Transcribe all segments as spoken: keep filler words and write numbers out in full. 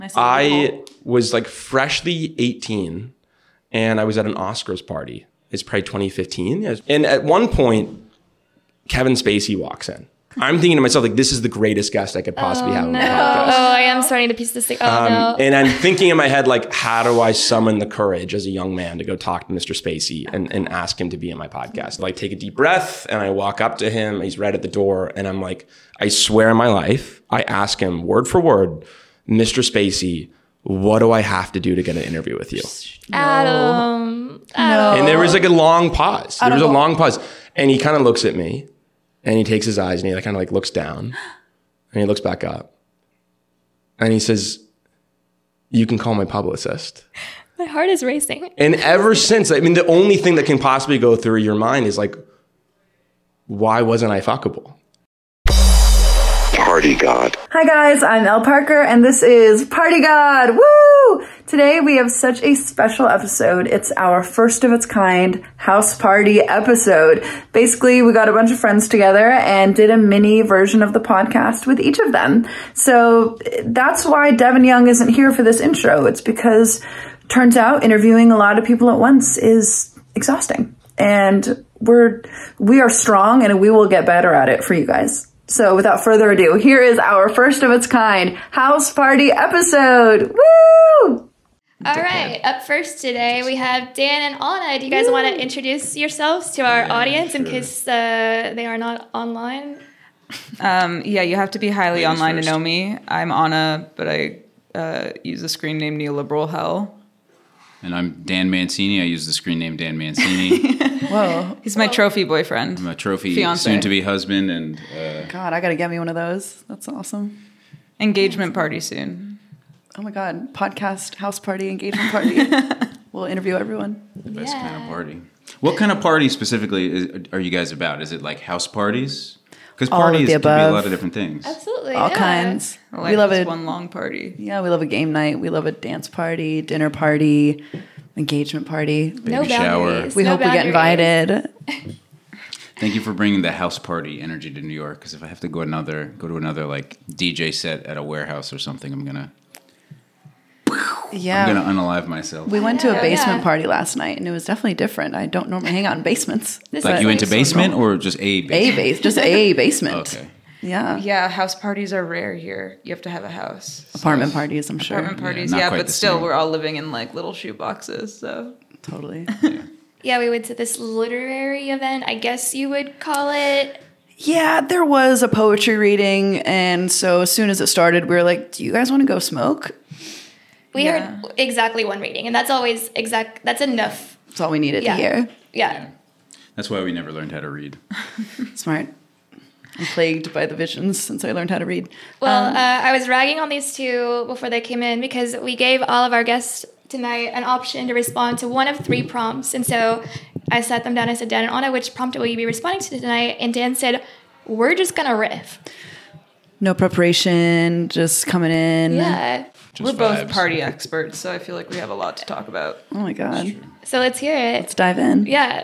Nice I was like freshly eighteen and I was at an Oscars party. It's probably twenty fifteen. And at one point, Kevin Spacey walks in. I'm thinking to myself, like, this is the greatest guest I could possibly oh, have on no. the podcast. Oh, I am starting to piece this thing. Oh, um, no. And I'm thinking in my head, like, how do I summon the courage as a young man to go talk to Mister Spacey and, and ask him to be in my podcast? Like, take a deep breath and I walk up to him. He's right at the door. And I'm like, I swear on my life, I ask him word for word, Mister Spacey, what do I have to do to get an interview with you? Adam. Adam. And there was like a long pause. There was a know. long pause. And he kind of looks at me and he takes his eyes and he like, kind of like looks down and he looks back up and he says, you can call my publicist. My heart is racing. And ever since, I mean, the only thing that can possibly go through your mind is like, why wasn't I fuckable? Party God. Hi guys, I'm Elle Parker and this is Party God. Woo! Today we have such a special episode. It's our first of its kind house party episode. Basically, we got a bunch of friends together and did a mini version of the podcast with each of them. So that's why Devin Young isn't here for this intro. It's because turns out interviewing a lot of people at once is exhausting. And we're we are strong and we will get better at it for you guys. So without further ado, here is our first of its kind house party episode. Woo! All right. Up first today, we have Dan and Anna. Do you guys Woo. want to introduce yourselves to our yeah, audience sure. in case uh, they are not online? Um, yeah, you have to be highly Ladies online first. to know me. I'm Anna, but I uh, use the screen name Neoliberal Hell. And I'm Dan Mancini. I use the screen name Dan Mancini. Whoa. He's my trophy boyfriend. I'm a trophy Fiance. soon-to-be husband, and uh, God, I gotta get me one of those. That's awesome. Engagement party soon. Oh my God. Podcast, house party, engagement party. We'll interview everyone. the best Yeah. kind of party. What kind of party specifically is, are you guys about? Is it like house parties? Because All of parties the can be a above. lot of different things. Absolutely. All yeah. kinds. Life we love is it. one long party. Yeah, we love a game night. We love a dance party, dinner party, engagement party. No Baby shower. boundaries. We no hope we get boundaries. invited. Thank you for bringing the house party energy to New York. Because if I have to go another, go to another like D J set at a warehouse or something, I'm gonna, Yeah. I'm gonna unalive myself. We went to Yeah, a basement yeah. party last night, and it was definitely different. I don't normally hang out in basements. This like is you went to so basement normal. or just a A basement? base, just a basement. Okay. Yeah. Yeah, house parties are rare here. You have to have a house. Apartment parties, I'm sure. Apartment parties, not yeah, quite but the still, same. we're all living in like little shoe boxes. So Totally. Yeah, we went to this literary event, I guess you would call it. Yeah, there was a poetry reading, and so as soon as it started, we were like, "Do you guys want to go smoke?" We Yeah. heard exactly one reading, and that's always exact. That's enough. That's all we needed Yeah. to hear. Yeah. Yeah. That's why we never learned how to read. Smart. I'm plagued by the visions since I learned how to read. Well, Um, uh, I was ragging on these two before they came in because we gave all of our guests tonight an option to respond to one of three prompts. And so I sat them down and said, Dan and Anna, which prompt will you be responding to tonight? And Dan said, we're just going to riff. no preparation, just coming in. Yeah. Just we're both vibes. party experts, so I feel like we have a lot to talk about. Oh my God. So let's hear it. Let's dive in. Yeah.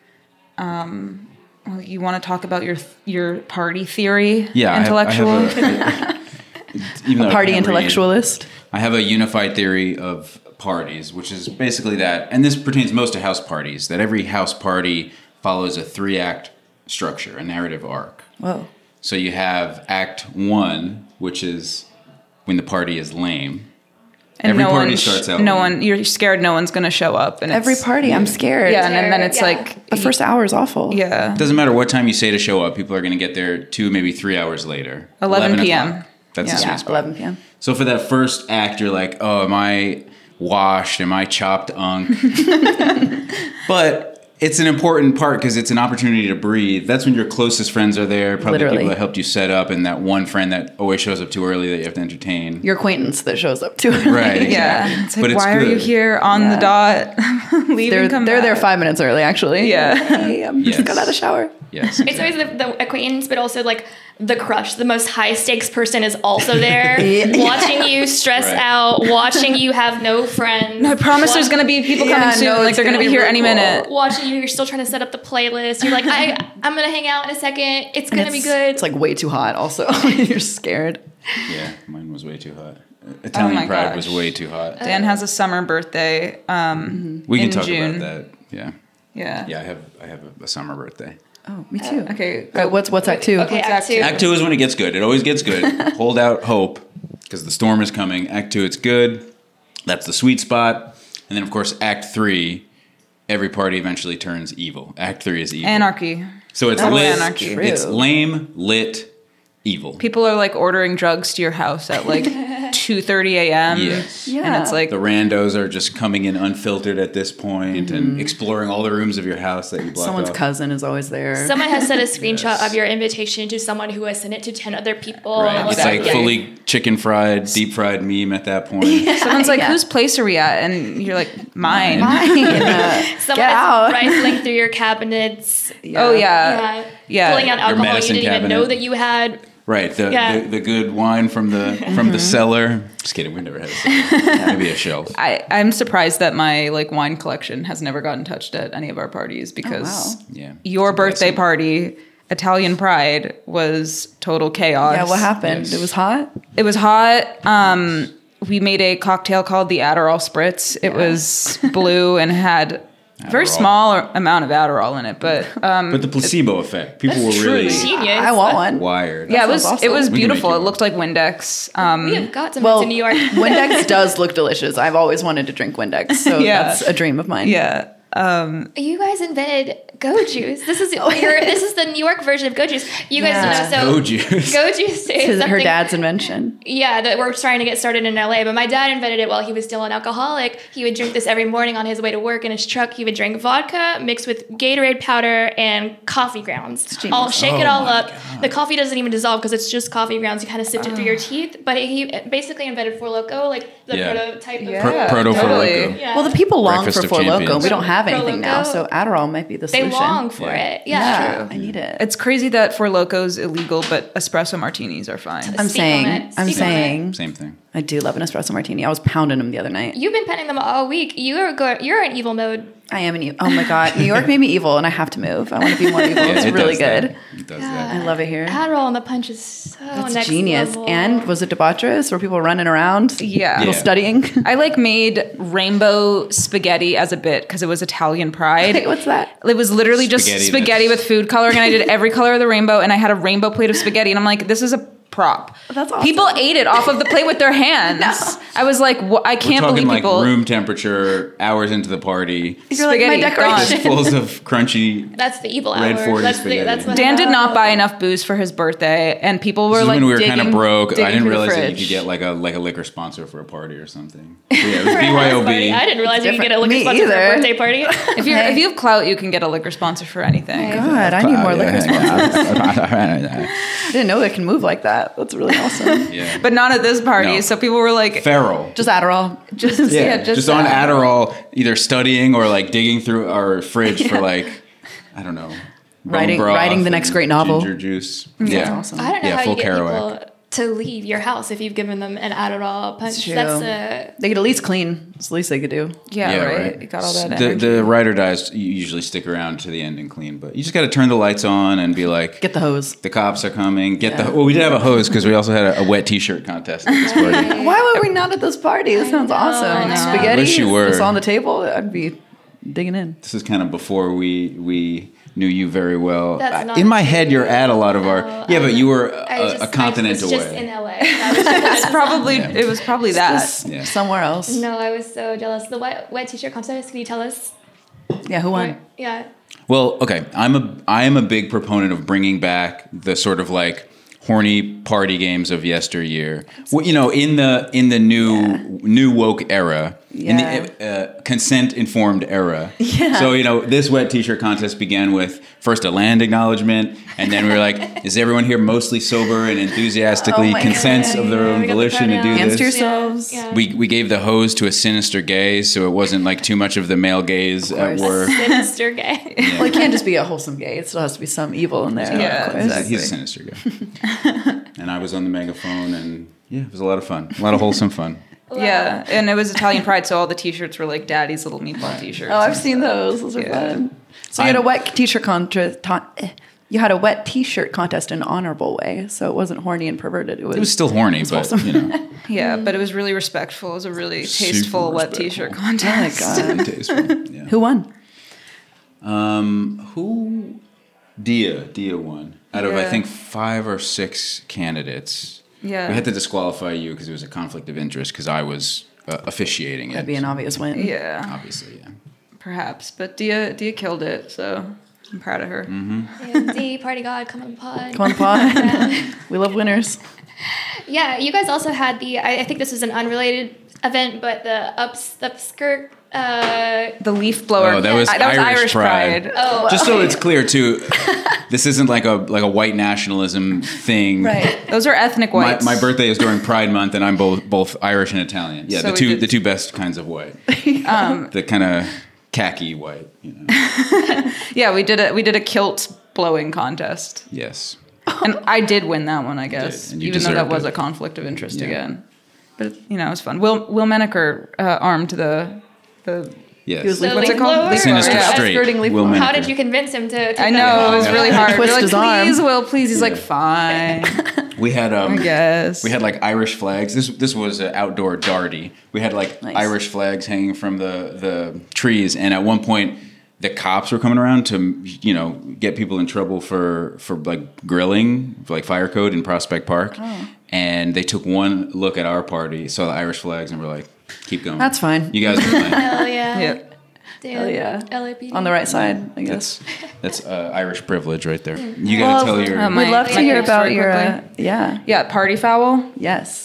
Well, you want to talk about your your party theory? Yeah, I have- I intellectual. have a- even though I Party can't read, intellectualist. I have a unified theory of parties, which is basically that, and this pertains most to house parties, that every house party follows a three-act structure, a narrative arc. Whoa. So you have Act One, which is when the party is lame. And Every no party one, starts out no lame. one. You're scared. No one's going to show up. And Every it's- party, I'm scared. Yeah, and then, then it's Yeah. like The first hour is awful. yeah. It doesn't matter what time you say to show up, people are going to get there two, maybe three hours later. eleven o'clock. p.m. That's Yeah. the sweet Yeah, spot. eleven p.m. So for that first act, you're like, oh, am I washed? Am I chopped unk? But it's an important part because it's an opportunity to breathe. That's when your closest friends are there, probably Literally. people that helped you set up, and that one friend that always shows up too early that you have to entertain. Your acquaintance that shows up too. Right, Yeah. exactly. It's like, But it's why are you good. here on Yeah. the dot? Leave They're and come they're there back. five minutes early, actually. Yeah. Hey, I'm just Yes. got out of the shower. Yes. It's always the, the acquaintance, but also like the crush. The most high stakes person is also there, Yeah. watching you stress Right. out, watching you have no friends. I promise there's going to be people Yeah, coming soon. no, like it's they're going to gonna be be here really any cool. minute. Watching you, you're still trying to set up the playlist. You're like, I, I'm gonna hang out in a second. It's And gonna be it's- good. It's like way too hot. Also, you're scared. Yeah, mine was way too hot. Italian Oh my Pride gosh. was way too hot. Dan has a summer birthday. Um, We can in talk June. about that. Yeah. Yeah. Yeah, I have I have a, a summer birthday. Oh, me too. Okay. All right, what's what's Act Two? Okay, What's Act Act Two. two? Act two is when it gets good. It always gets good. Hold out hope because the storm is coming. Act two, it's good. That's the sweet spot. And then, of course, Act three, every party eventually turns evil. Act three is evil. Anarchy. So it's Total lit. anarchy. It's True. lame, lit, evil. People are like ordering drugs to your house at like two thirty a.m. Yes. And Yeah. it's like, The randos are just coming in unfiltered at this point and exploring all the rooms of your house that you blocked Someone's off. cousin is always there. Someone has sent a screenshot of your invitation to someone who has sent it to ten other people. Right. and It's was like fully chicken fried, deep fried meme at that point. someone's like, Yeah. whose place are we at? And you're like, mine. Mine. Uh, Someone Get is out. rifling through your cabinets. Oh, yeah. Yeah. Yeah. Pulling out Your alcohol you medicine didn't even cabinet. know that you had. Right, the, Yeah. the the good wine from the from the cellar. Just kidding, we never had a cellar. Maybe a shelf. I, I'm surprised that my like wine collection has never gotten touched at any of our parties because wow. Yeah. your It's a birthday blessing. party, Italian Pride, was total chaos. yeah, what happened? Yes. It was hot. It was hot. Um, we made a cocktail called the Adderall Spritz. It was blue and had a very Adderall. small amount of Adderall in it, but um, But the placebo effect. People were really Genius. I want one. wired. yeah, it was sounds it was awesome. We can make beautiful. you It one. looked like Windex. Um, We have got some Well, to New York. Windex does look delicious. I've always wanted to drink Windex, so Yeah. that's a dream of mine. yeah. Um, You guys invented Go Juice. This is your, this is the New York version of Go Juice. You guys Yeah. don't know. So Go Juice. Go Juice is It's her something- dad's invention. Yeah, that we're trying to get started in L A. But my dad invented it while he was still an alcoholic. He would drink this every morning on his way to work in his truck. He would drink vodka mixed with Gatorade powder and coffee grounds. genius. I'll shake Oh it all my up. The coffee doesn't even dissolve because it's just coffee grounds. You kind of sift it through your teeth. But he basically invented Four Loko, like the Yeah. prototype Yeah. of Pro- Proto Four totally. Loko. Yeah. Well, the people long Breakfast for of Four Loko. Champions. We don't have Pro anything now, Loko. so Adderall might be the they solution. long for Yeah. it. Yeah. Yeah, I need it. it's crazy that Four Loco's illegal, but espresso martinis are fine. I'm Speak on saying, it. I'm Speak on it. saying, Same thing. I do love an espresso martini. I was pounding them the other night. You've been penning them all week. You're go- you're in evil mode. I am an evil. Oh my god, New York made me evil, and I have to move. I want to be more evil. Yeah, it's it really does that. good. It does I that. love it here. Adderall on the punch is so That's next genius. level. And was it debaucherous? Were people running around? Yeah. People Yeah. studying? I like made rainbow spaghetti as a bit because it was Italian Pride. Wait, what's that? It was literally just Spaghetti, spaghetti, that's- with food coloring, and I did every color of the rainbow, and I had a rainbow plate of spaghetti, and I'm like, this is a prop. That's awesome. People ate it off of the plate with their hands. I was like, wh- I We're can't talking believe like people. room temperature, hours into the party. You're like, my Spaghetti, decoration. Fistfuls of crunchy. That's the evil Red hour. forty That's the spaghetti. that's what Dan did not happened. buy enough booze for his birthday, and people were This is like, when we were digging, kind of broke. I digging didn't through the realize that you fridge. could get like a like a liquor sponsor for a party or something. But yeah, it was B Y O B. I didn't realize you could get a liquor Me sponsor for either. a birthday party. If you if you have clout, you can get a liquor sponsor for anything. God, I need more liquor sponsors. I didn't know they can move like that. That's really awesome. Yeah. But not at this party. No. So people were like, Feral. Just Adderall. just Yeah, yeah, just, just, on uh, Adderall, either studying or like digging through our fridge for like, I don't know, bone Writing- broth writing the next and great novel. ginger juice. That's Yeah, awesome. I don't know Yeah, how full you get Kerouac. people to leave your house if you've given them an Adderall punch. true. That's a They could at least clean. It's the least they could do. yeah, right. You got all that the, energy. the ride or dies you usually stick around to the end and clean, but you just got to turn the lights on and be like, Get the hose. the cops are coming. Get Yeah. the well, we did have a hose because we also had a, a wet T-shirt contest at this party. Why were we not at this party? This sounds know, awesome. I know. Spaghetti. Wish you were. It's on the table. I'd be digging in. This is kind of before we we knew you very well. That's I- not in my true. head, you're at a lot of our. No, Yeah, but I- you were I a, just, a continent I was just away. in L A. I was just- It's probably Yeah. it was probably that. Just Yeah. somewhere else. no, I was so jealous. The wet, wet t-shirt contest. Can you tell us? Yeah, who won? Yeah. Well, okay, I'm a I am a big proponent of bringing back the sort of like horny party games of yesteryear. Well, you know, in the in the new Yeah. new woke era, Yeah. in the uh, consent informed era. Yeah. So you know, this wet t-shirt contest began with first a land acknowledgement, and then we were like, is everyone here mostly sober and enthusiastically Oh my consents God. of their Yeah, own we got the volition to do pronouns. Answer this? yourselves. Yeah. We we gave the hose to a sinister gaze, so it wasn't like too much of the male gaze at course. work. Sinister gay. Well, it can't just be a wholesome gay. It still has to be some evil in there. Yeah, of course. exactly. He's a sinister guy. And I was on the megaphone, and yeah, it was a lot of fun. A lot of wholesome fun. Yeah, and it was Italian Pride, so all the T-shirts were like Daddy's little meatball T-shirts. Oh, I've seen those. Those are Yeah. fun. So you had a I'm- wet t-shirt contest. you had a wet T-shirt contest in an honorable way, so it wasn't horny and perverted. It was, It was still horny, but awesome. you know, Yeah, but it was really respectful. It was a really Super tasteful wet respectful. t-shirt oh my contest. god, tasteful. Yeah. who won? Um, who? Dia. Dia won. Out of I Yeah. think five or six candidates. Yeah. We had to disqualify you because it was a conflict of interest because I was uh, officiating it. That'd be an obvious win. Yeah, Obviously, yeah. perhaps. But Dia Dia killed it, so I'm proud of her. Yeah, D, party god, come on the pod. Come on, pod. We love winners. Yeah, you guys also had the, I, I think this was an unrelated event, but the ups, the skirt, uh, The leaf blower. Oh, that was I- that was Irish Irish Pride. Pride. oh, Just so it's clear too, this isn't like a like a white nationalism thing. Right. Those are ethnic My, whites. my birthday is during Pride Month, and I'm both both Irish and Italian. Yeah, So the we two did- the two best kinds of white. Um, the kind of khaki white. You know. Yeah, we did a we did a kilt blowing contest, Yes. and I did win that one, I guess, and you even though that deserved was it. a conflict of interest Yeah. again. But you know, it was fun. Will Will Menaker uh, armed the the. Yes. He was leaf What's it blower? called? Leaf Sinister blower, yeah. Straight. Skirting leaf Will blower. how Menaker. did you convince him to? to I know it was really hard. Twist We're like, his arm. please, Will, please. He's like, Yeah. fine, We had um. I guess. We had like Irish flags. This this was an outdoor darty. We had like Nice. Irish flags hanging from the the trees, and at one point, the cops were coming around to you know get people in trouble for for like grilling, for like fire code in Prospect Park, Oh. and they took one look at our party, saw the Irish flags, and were like, "Keep going. That's fine. You guys are fine." Hell yeah. Yeah. Dude, Hell yeah. L A P D. On the right side, I guess. That's that's uh, Irish privilege right there. You got to tell your. um, We'd My- love to my hear quick about story your. Uh, quickly. yeah. Yeah, party foul. Yes.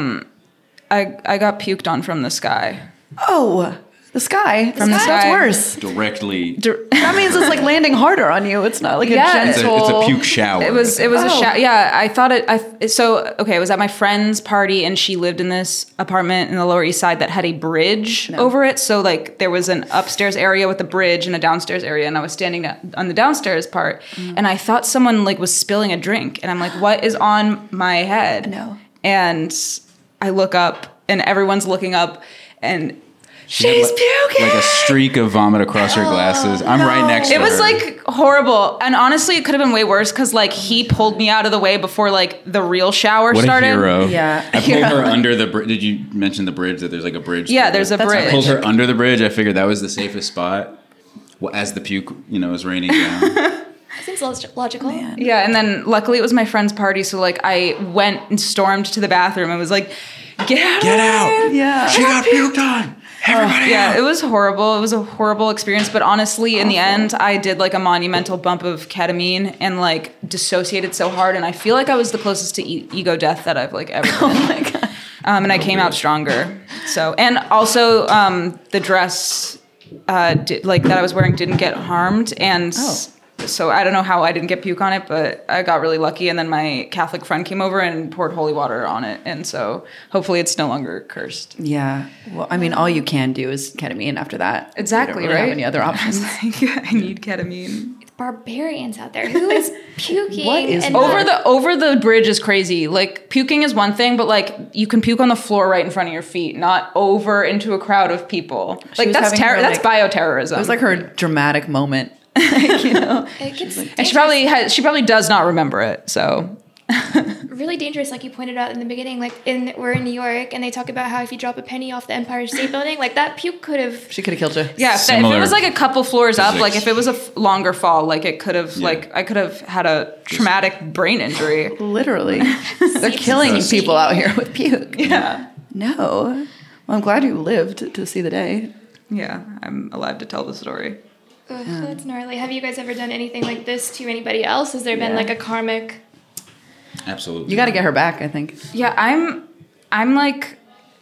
I I got puked on from the sky. oh, the sky. From the That's sky. worse. directly. That means it's like landing harder on you. It's not like a Yeah. It's a, gentle. it's a puke shower. It was it was a Oh. shower. Yeah, I thought it. I so okay. It was at my friend's party, and she lived in this apartment in the Lower East Side that had a bridge over it. So like there was an upstairs area with a bridge and a downstairs area, and I was standing on the downstairs part, and I thought someone like was spilling a drink, and I'm like, what is on my head? No. And I look up, and everyone's looking up, and She had, she's like, puking. like a streak of vomit across her glasses. I'm right next to It her. was like horrible, and honestly, it could have been way worse because like he pulled me out of the way before like the real shower What started. a hero. Yeah. I pulled her under the bridge. Did you mention the bridge? That there's like a bridge? Yeah, through there's a it? That's bridge. I pulled her under the bridge. I figured that was the safest spot. Well, as the puke, you know, was raining down. Seems log- logical. Yeah, and then luckily it was my friend's party, so like I went and stormed to the bathroom and was like, "Get out! Get of out! here!" Yeah. She got puked on. Everybody Yeah, out. it was horrible. It was a horrible experience, but honestly, in the end, I did like a monumental bump of ketamine and like dissociated so hard, and I feel like I was the closest to e- ego death that I've like ever been. Oh my god. Um, and I came out stronger. So, and also um, the dress uh, did, like that I was wearing didn't get harmed, and Oh. so I don't know how I didn't get puke on it, but I got really lucky. And then my Catholic friend came over and poured holy water on it, and so hopefully it's no longer cursed. Yeah. Well, I mean, all you can do is ketamine after that. Exactly, You don't really right? have any other options. I need ketamine. Barbarians out there. Who is puking? What is and Over the over the bridge is crazy. Like puking is one thing, but like you can puke on the floor right in front of your feet, not over into a crowd of people. Like was that's having terror. her, That's like- bioterrorism. It was like her dramatic moment. you know? It gets and she probably has, she probably does not remember it. So really dangerous, like you pointed out in the beginning. Like in we're in New York, and they talk about how if you drop a penny off the Empire State Building, like that puke could have. She could have killed you. yeah, if, if it Similar was like a couple floors up, physics. like if it was a f- longer fall, like it could have like I could have had a traumatic brain injury. Literally. They're killing Gross. people out here with puke. Yeah, No. Well, I'm glad you lived to see the day. yeah, I'm alive to tell the story. Ugh, that's gnarly. Have you guys ever done anything like this to anybody else? Has there been Yeah. like a karmic? Absolutely. You got to get her back, I think. Yeah, I'm I'm like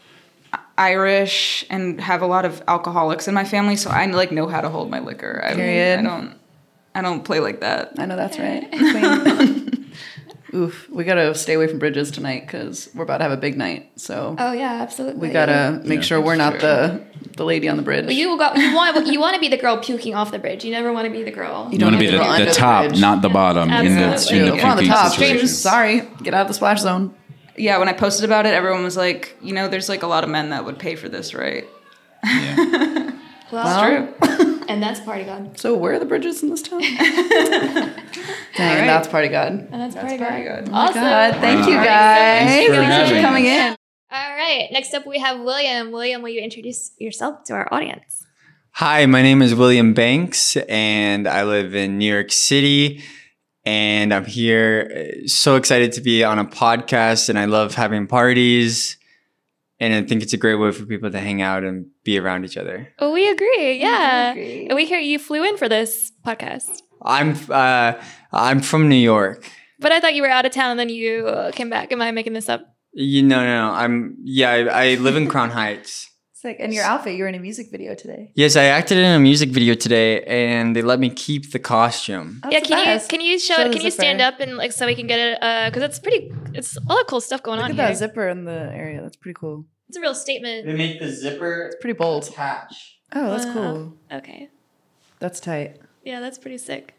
Irish and have a lot of alcoholics in my family, so I like know how to hold my liquor. I, Period. I don't I don't play like that. I know that's right. Queen. Oof. We got to stay away from bridges tonight because we're about to have a big night. So Oh yeah, absolutely. we got to make Yeah, sure we're not true. the the lady on the bridge. Well, you got you want you want to be the girl puking off the bridge. You never want to be the girl. You want to be have the, to go under the the top, bridge. not the bottom in the, Absolutely. in the If we're on the puking top. situation. Sorry. Get out of the splash zone. Yeah, when I posted about it, everyone was like, you know, there's like a lot of men that would pay for this, right? Yeah. Well, True. And that's Party God. So where are the bridges in this town? Dang, right. that's Party God. And that's, Party God. Party God. Oh my Awesome. God, thank you Wow. guys. Thanks for Thanks having for coming us. in. All right. Next up, we have William. William, will you introduce yourself to our audience? Hi, my name is William Banks, and I live in New York City. And I'm here, uh, so excited to be on a podcast, and I love having parties. And I think it's a great way for people to hang out and be around each other. Oh, we agree. Yeah. agree. And we hear you flew in for this podcast. I'm uh, I'm from New York. But I thought you were out of town and then you uh, came back. Am I making this up? You know, no, no, I'm yeah, I, I live in Crown Heights. Sick. And your outfit, you were in a music video today. Yes, I acted in a music video today, and they let me keep the costume. That's yeah, the can you best. can you show, Show it? the Can you stand zipper. up and like so we can get it? Uh, because it's pretty. It's all that cool stuff going Look on at here. that zipper in the area. That's pretty cool. It's a real statement. They make the zipper It's pretty bold. attach. Oh, that's Wow. cool. Okay. That's tight. Yeah, that's pretty sick.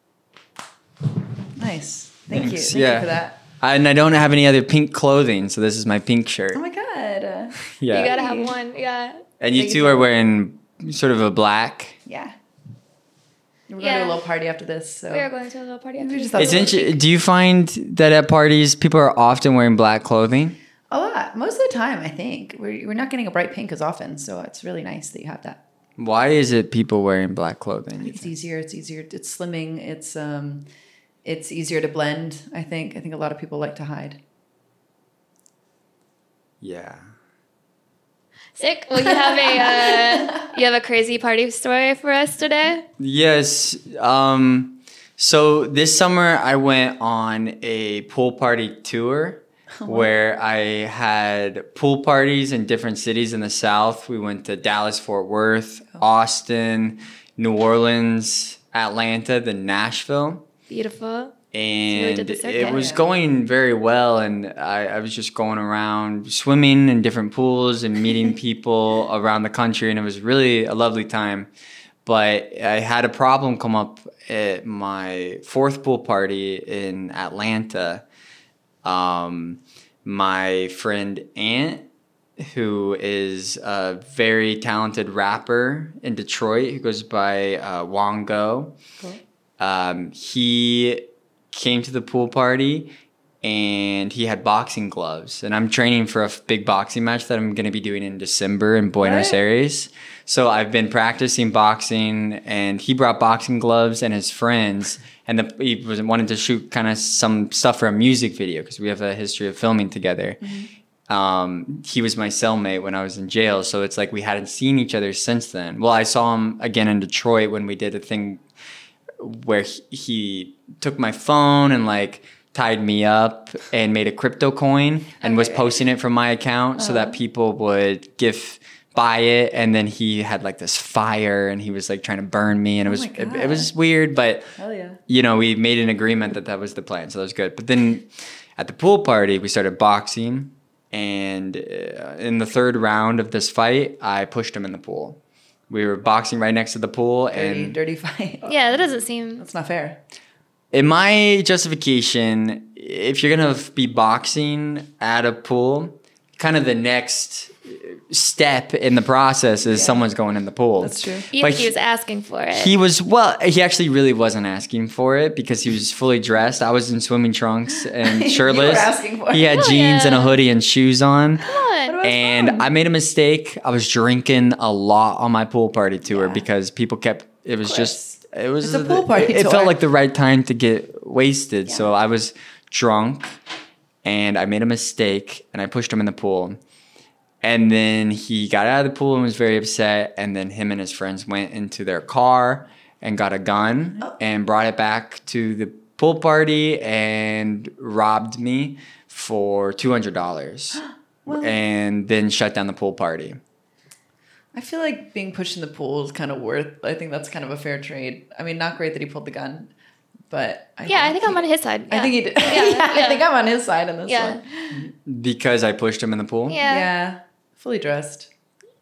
Nice. Thank you. Thanks. Thank Yeah. you for that. And I don't have any other pink clothing, so this is my pink shirt. Oh my God. Uh, Yeah. You gotta have one. Yeah. And you Thank two you. are wearing sort of a black. yeah. We're going Yeah. to do a little party after this. So We are going to a little party after We this. just thought- It's inter- do you find that at parties people are often wearing black clothing? a lot. Most of the time, I think. We're, we're not getting a bright pink as often. So it's really nice that you have that. Why is it people wearing black clothing? It's easier. It's easier. It's slimming. It's um, it's easier to blend. I think. I think a lot of people like to hide. Yeah. Sick. Well, you have a uh, you have a crazy party story for us today. Yes. Um, so this summer I went on a pool party tour where I had pool parties in different cities in the South. We went to Dallas, Fort Worth, Austin, New Orleans, Atlanta, then Nashville. Beautiful. And did the circuit. it was Yeah. going very well, and I, I was just going around swimming in different pools and meeting people around the country, and it was really a lovely time. But I had a problem come up at my fourth pool party in Atlanta. Um, my friend Ant, who is a very talented rapper in Detroit, who goes by uh, Wongo, um, he came to the pool party and he had boxing gloves, and I'm training for a f- big boxing match that I'm going to be doing in December in Buenos Right. Aires. So I've been practicing boxing, and he brought boxing gloves and his friends, and the, he was wanted to shoot kind of some stuff for a music video because we have a history of filming together. Um, he was my cellmate when I was in jail, so it's like we hadn't seen each other since then. Well, I saw him again in Detroit when we did a thing where he, he took my phone and like tied me up and made a crypto coin and was posting it from my account so that people would give buy it, and then he had like this fire and he was like trying to burn me, and it was my it, God. it was weird, but Hell yeah. you know, we made an agreement that that was the plan, so that was good. But then at the pool party we started boxing, and uh, in the third round of this fight I pushed him in the pool. We were boxing right next to the pool, Dirty, and dirty fight. Yeah, that doesn't seem. That's not fair. in my justification, if you're gonna be boxing at a pool, kind of the next step in the process is someone's going in the pool. That's true. Even But if he was asking for it. He was, well, he actually really wasn't asking for it because he was fully dressed. I was in swimming trunks and shirtless. asking for it. He had Hell jeans and a yeah. hoodie and shoes on. Come on. What And fun. I made a mistake. I was drinking a lot on my pool party tour Yeah. because people kept, it was course. just, it was, It's a pool party it, it tour. felt like the right time to get wasted. So I was drunk and I made a mistake and I pushed him in the pool. And then he got out of the pool and was very upset. And then him and his friends went into their car and got a gun Oh. and brought it back to the pool party and robbed me for two hundred dollars. And then shut down the pool party. I feel like being pushed in the pool is kind of worth. I think that's kind of a fair trade. I mean, not great that he pulled the gun, but I Yeah, I think he- I'm on his side. I Yeah. think he did. Yeah, Yeah, yeah. I think I'm on his side in this Yeah. one. Because I pushed him in the pool? Yeah. Yeah, fully dressed.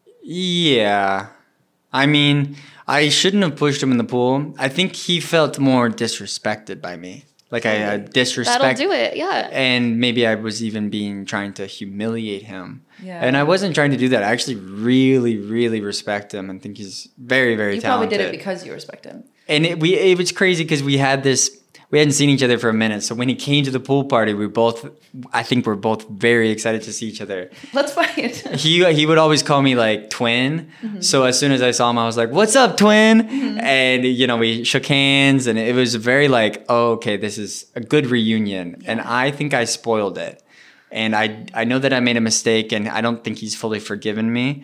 Yeah. I mean, I shouldn't have pushed him in the pool. I think he felt more disrespected by me. Like I uh, disrespect. That'll do it. Yeah. And maybe I was even being trying to humiliate him. Yeah. And I wasn't trying to do that. I actually really, really respect him and think he's very, very You probably talented. did it because you respect him. And it, we it was crazy because we had this. We hadn't seen each other for a minute. So when he came to the pool party, we both, I think we're both very excited to see each other. Let's fight. He he would always call me like twin. Mm-hmm. So as soon as I saw him, I was like, "What's up, twin?" Mm-hmm. And you know, we shook hands, and it was very like, "Oh, okay, this is a good reunion." Yeah. And I think I spoiled it. And I I know that I made a mistake, and I don't think he's fully forgiven me.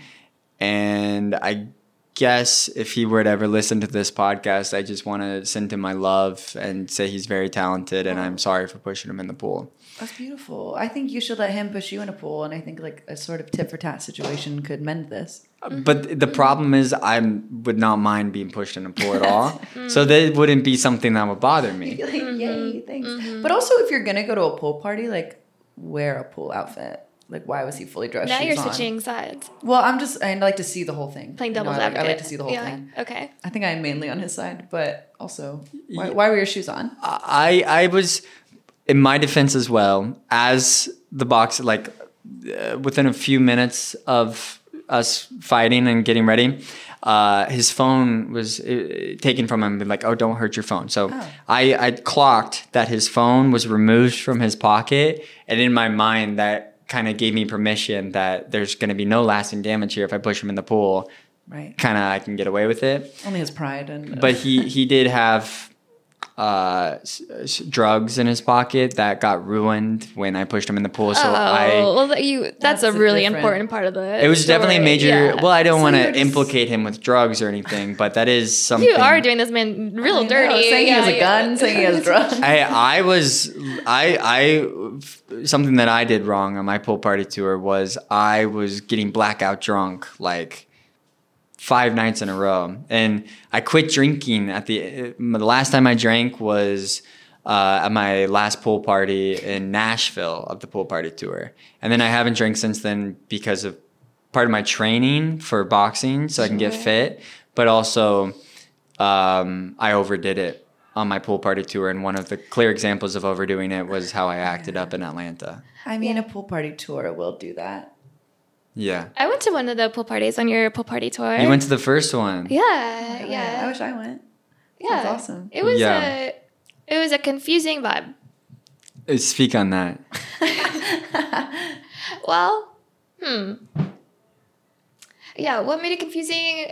And I guess if he were to ever listen to this podcast, I just want to send him my love and say he's very talented, and I'm sorry for pushing him in the pool. That's beautiful. I think you should let him push you in a pool, and I think like a sort of tit for tat situation could mend this. But the problem is, I would not mind being pushed in a pool at all. So that wouldn't be something that would bother me. Like, yay, thanks. Mm-hmm. But also, if you're gonna go to a pool party, like wear a pool outfit. Like, why was he fully dressed? Now you're on? switching sides. Well, I'm just, I like to see the whole thing. Playing You know, devil's I like, advocate. I like to see the whole yeah. thing. Okay. I think I'm mainly on his side, but also, why, why were your shoes on? I I was, in my defense as well, as the box, like uh, within a few minutes of us fighting and getting ready, uh, his phone was uh, taken from him and like, oh, don't hurt your phone. So Oh. I, I clocked that his phone was removed from his pocket. And in my mind, that kind of gave me permission that there's going to be no lasting damage here if I push him in the pool. Right. Kind of I can get away with it. Only his pride. and. But he, he did have uh, s- s- drugs in his pocket that got ruined when I pushed him in the pool. So oh, I... well, that you, that's, That's a a really different- important part of the It was definitely a story. major... Yeah. Well, I don't So want you're to just- implicate him with drugs or anything, but that is something... You are doing this man real I know, dirty. saying yeah, he has a yeah. gun, saying he has drugs. I I was I I something that I did wrong on my pool party tour was I was getting blackout drunk like five nights in a row, and I quit drinking at the the last time I drank was uh, at my last pool party in Nashville of the pool party tour, and then I haven't drank since then because of part of my training for boxing so I can get Sure. fit, but also um, I overdid it on my pool party tour, and one of the clear examples of overdoing it was how I acted up in Atlanta. I mean, a pool party tour will do that. Yeah. I went to one of the pool parties on your pool party tour. You went to the first one. Yeah, I yeah, wish I went. yeah. That's awesome. It was Yeah. a, it was a confusing vibe. Uh, Speak on that. Well, hmm. Yeah, what made it confusing?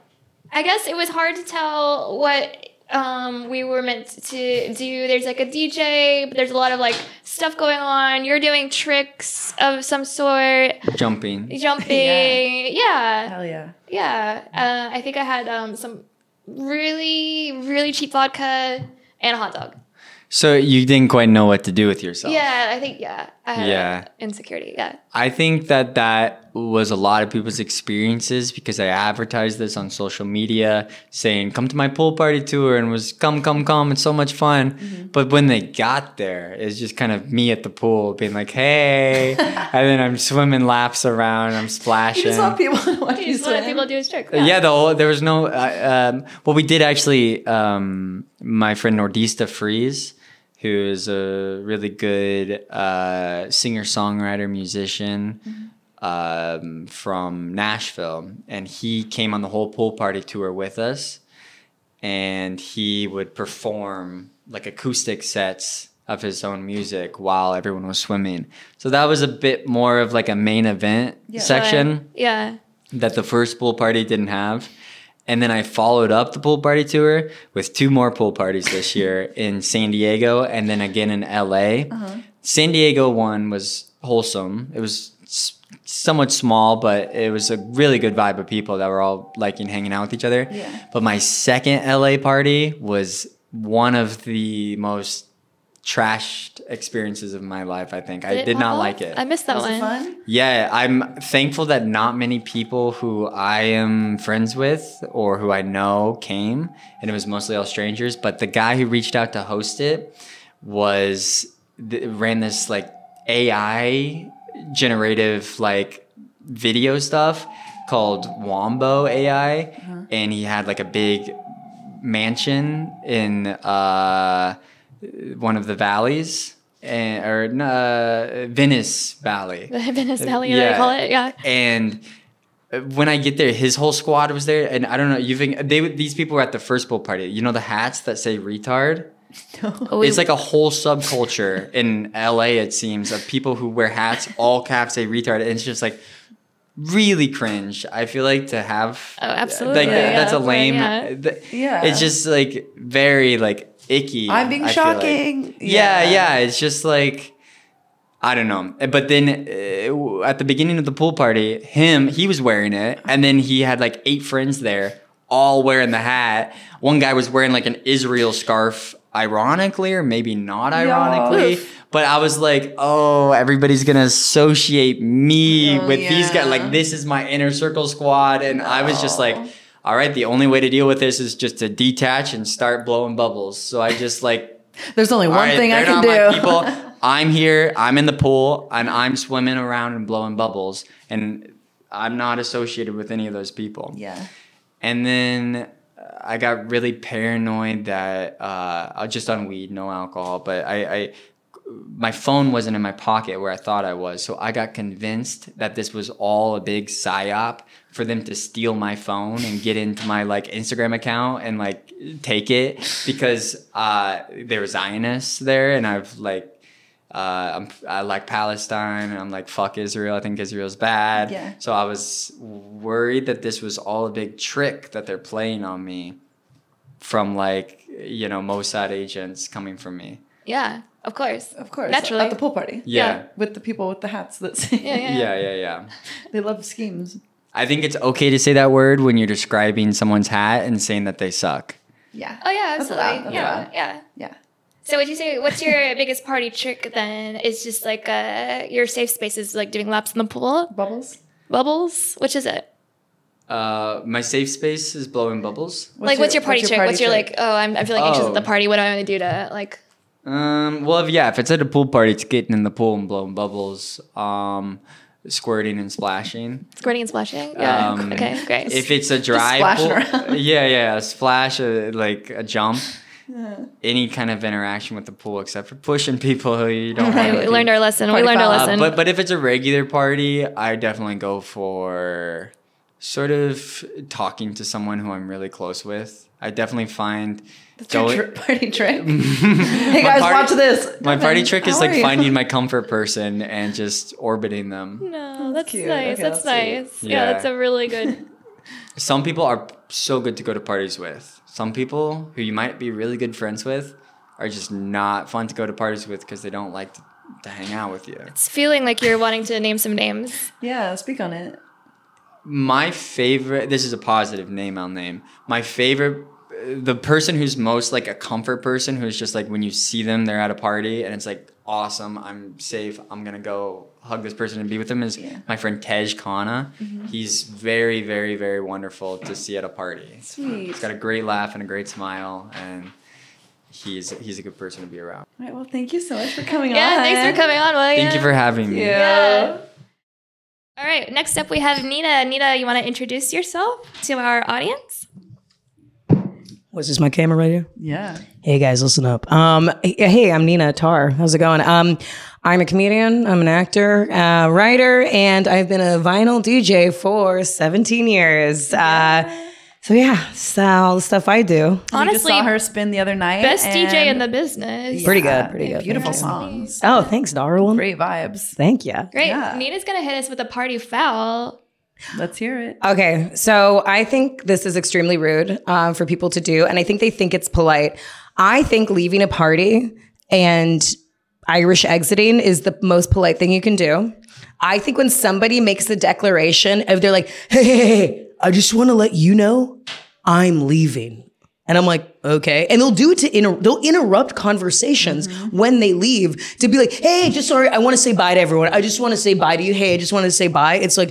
I guess it was hard to tell what um, we were meant to do. There's like a D J, but there's a lot of like stuff going on. You're doing tricks of some sort, Jumping. jumping. Yeah, Hell yeah. yeah. Uh, I think I had um, some really, really cheap vodka and a hot dog. So you didn't quite know what to do with yourself. Yeah, I think, yeah. I had Yeah. insecurity, yeah. I think that that was a lot of people's experiences because I advertised this on social media saying, come to my pool party tour, and was come, come, come. It's so much fun. Mm-hmm. But when they got there, it's just kind of me at the pool being like, hey. And then I'm swimming laps around. I'm You splashing. just want people to watch You you just let swim. people do his tricks. Yeah, the whole, there was no. Uh, um, well, we did actually. Um, my friend Nordista Freeze, who is a really good uh, singer, songwriter, musician um, from Nashville, and he came on the whole pool party tour with us, and he would perform like acoustic sets of his own music while everyone was swimming. So that was a bit more of like a main event Yeah. section Yeah. that the first pool party didn't have. And then I followed up the pool party tour with two more pool parties this year in San Diego and then again in L A. Uh-huh. San Diego one was wholesome. It was s- somewhat small, but it was a really good vibe of people that were all liking hanging out with each other. Yeah. But my second L A party was one of the most trashed experiences of my life, I think. I it did pop not off? like it. I missed that Was one. it fun? Yeah, I'm thankful that not many people who I am friends with or who I know came, and it was mostly all strangers. But the guy who reached out to host it was th- ran this like A I generative like video stuff called Wombo A I, and he had like a big mansion in uh one of the valleys, and, or uh, Venice Valley. The Venice Valley, Yeah. they call it. Yeah. And when I get there, his whole squad was there, and I don't know. You think they these people were at the first pool party? You know the hats that say "retard." Oh, It's like a whole subculture in L A. It seems of people who wear hats, all caps say "retard," and it's just like really cringe. I feel like to have Oh, absolutely. like Yeah, that's a yeah. lame. Yeah. th- Yeah. It's just like very like icky. I'm being I feel like. shocking. Yeah, Yeah. yeah. It's just like I don't know. But then uh, at the beginning of the pool party, him he was wearing it, and then he had like eight friends there, all wearing the hat. One guy was wearing like an Israel scarf, ironically, or maybe not ironically. But I was like, oh, everybody's gonna associate me Oh, with these guys. yeah. Like this is my inner circle squad, and I was just like. All right, the only way to deal with this is just to detach and start blowing bubbles. So I just like There's only one all right, thing I they're can not my do. people. I'm here. I'm in the pool, and I'm swimming around and blowing bubbles, and I'm not associated with any of those people. Yeah. And then uh, I got really paranoid that uh, I was just on weed, no alcohol, but I, I my phone wasn't in my pocket where I thought I was, so I got convinced that this was all a big psyop for them to steal my phone and get into my like Instagram account and like take it because uh, there were Zionists there, and I've like uh, I'm, I like Palestine, and I'm like fuck Israel. I think Israel's bad. Yeah. So I was worried that this was all a big trick that they're playing on me from like you know Mossad agents coming from me. Yeah. Of course. Of course. Naturally. At the pool party. Yeah. With the people with the hats that say. Yeah, yeah. Yeah, yeah, yeah. They love schemes. I think it's okay to say that word when you're describing someone's hat and saying that they suck. Yeah. Oh yeah, That's absolutely. allowed, that's yeah, allowed. yeah. Yeah. So would you say what's your biggest party trick then? Is just like uh your safe spaces like doing laps in the pool? Bubbles? Bubbles? Which is it? Uh, my safe space is blowing bubbles. like what's your party trick? what's your trick? like, oh I'm I'm feeling anxious Oh. at the party. What do I want to do to like Um, well, if, yeah, if it's at a pool party, it's getting in the pool and blowing bubbles, um, squirting and splashing. squirting and splashing? Yeah. Um, okay, great. If it's a dry splashing pool, around. yeah, yeah, a splash, a, like a jump, any kind of interaction with the pool except for pushing people who you don't Okay, want we to. learned our lesson. Party we learned our foul. Uh, lesson. but but if it's a regular party, I definitely go for sort of talking to someone who I'm really close with. I definitely find That's your going- tri- party trick. Hey guys, party- watch this. my Come party in. trick is How like are you? finding my comfort person and just orbiting them. no, that's cute. nice. Okay, that's that's nice. Yeah. Yeah. that's a really good. Some people are so good to go to parties with. Some people who you might be really good friends with are just not fun to go to parties with because they don't like to, to hang out with you. It's feeling like you're wanting to name some names. Yeah, speak on it. My favorite, this is a positive name I'll name. My favorite, the person who's most like a comfort person, who's just like when you see them, they're at a party and it's like, awesome, I'm safe, I'm gonna go hug this person and be with them, is Yeah. my friend Tej Khanna. He's very, very, very wonderful to see at a party. Sweet. He's got a great laugh and a great smile, and he's he's a good person to be around. All right, well, thank you so much for coming Yeah, on. thanks for coming on, William. Thank you for having me. Yeah. All right, next up we have Nina. Nina, you want to introduce yourself to our audience? Was this my camera right here? Yeah. Hey guys, listen up. Um, hey, I'm Nina Tar. How's it going? Um, I'm a comedian. I'm an actor, uh, writer, and I've been a vinyl D J for seventeen years. Uh, so yeah, that's all the stuff I do. We just Honestly, saw her spin the other night. best D J in and- the business. Pretty Yeah, good, pretty good. Beautiful Thank you. songs. Oh, thanks, darling. Great vibes. Thank you. Great. Yeah. Nina's gonna hit us with a party foul. Let's hear it. Okay, so I think this is extremely rude uh, for people to do, and I think they think it's polite. I think leaving a party and Irish exiting is the most polite thing you can do. I think when somebody makes the declaration of they're like, hey, hey, hey, hey, I just want to let you know I'm leaving. And I'm like, okay. And they'll do it to, inter- they'll interrupt conversations when they leave to be like, hey, just sorry, I want to say bye to everyone. I just want to say bye to you. Hey, I just want to say bye. It's like,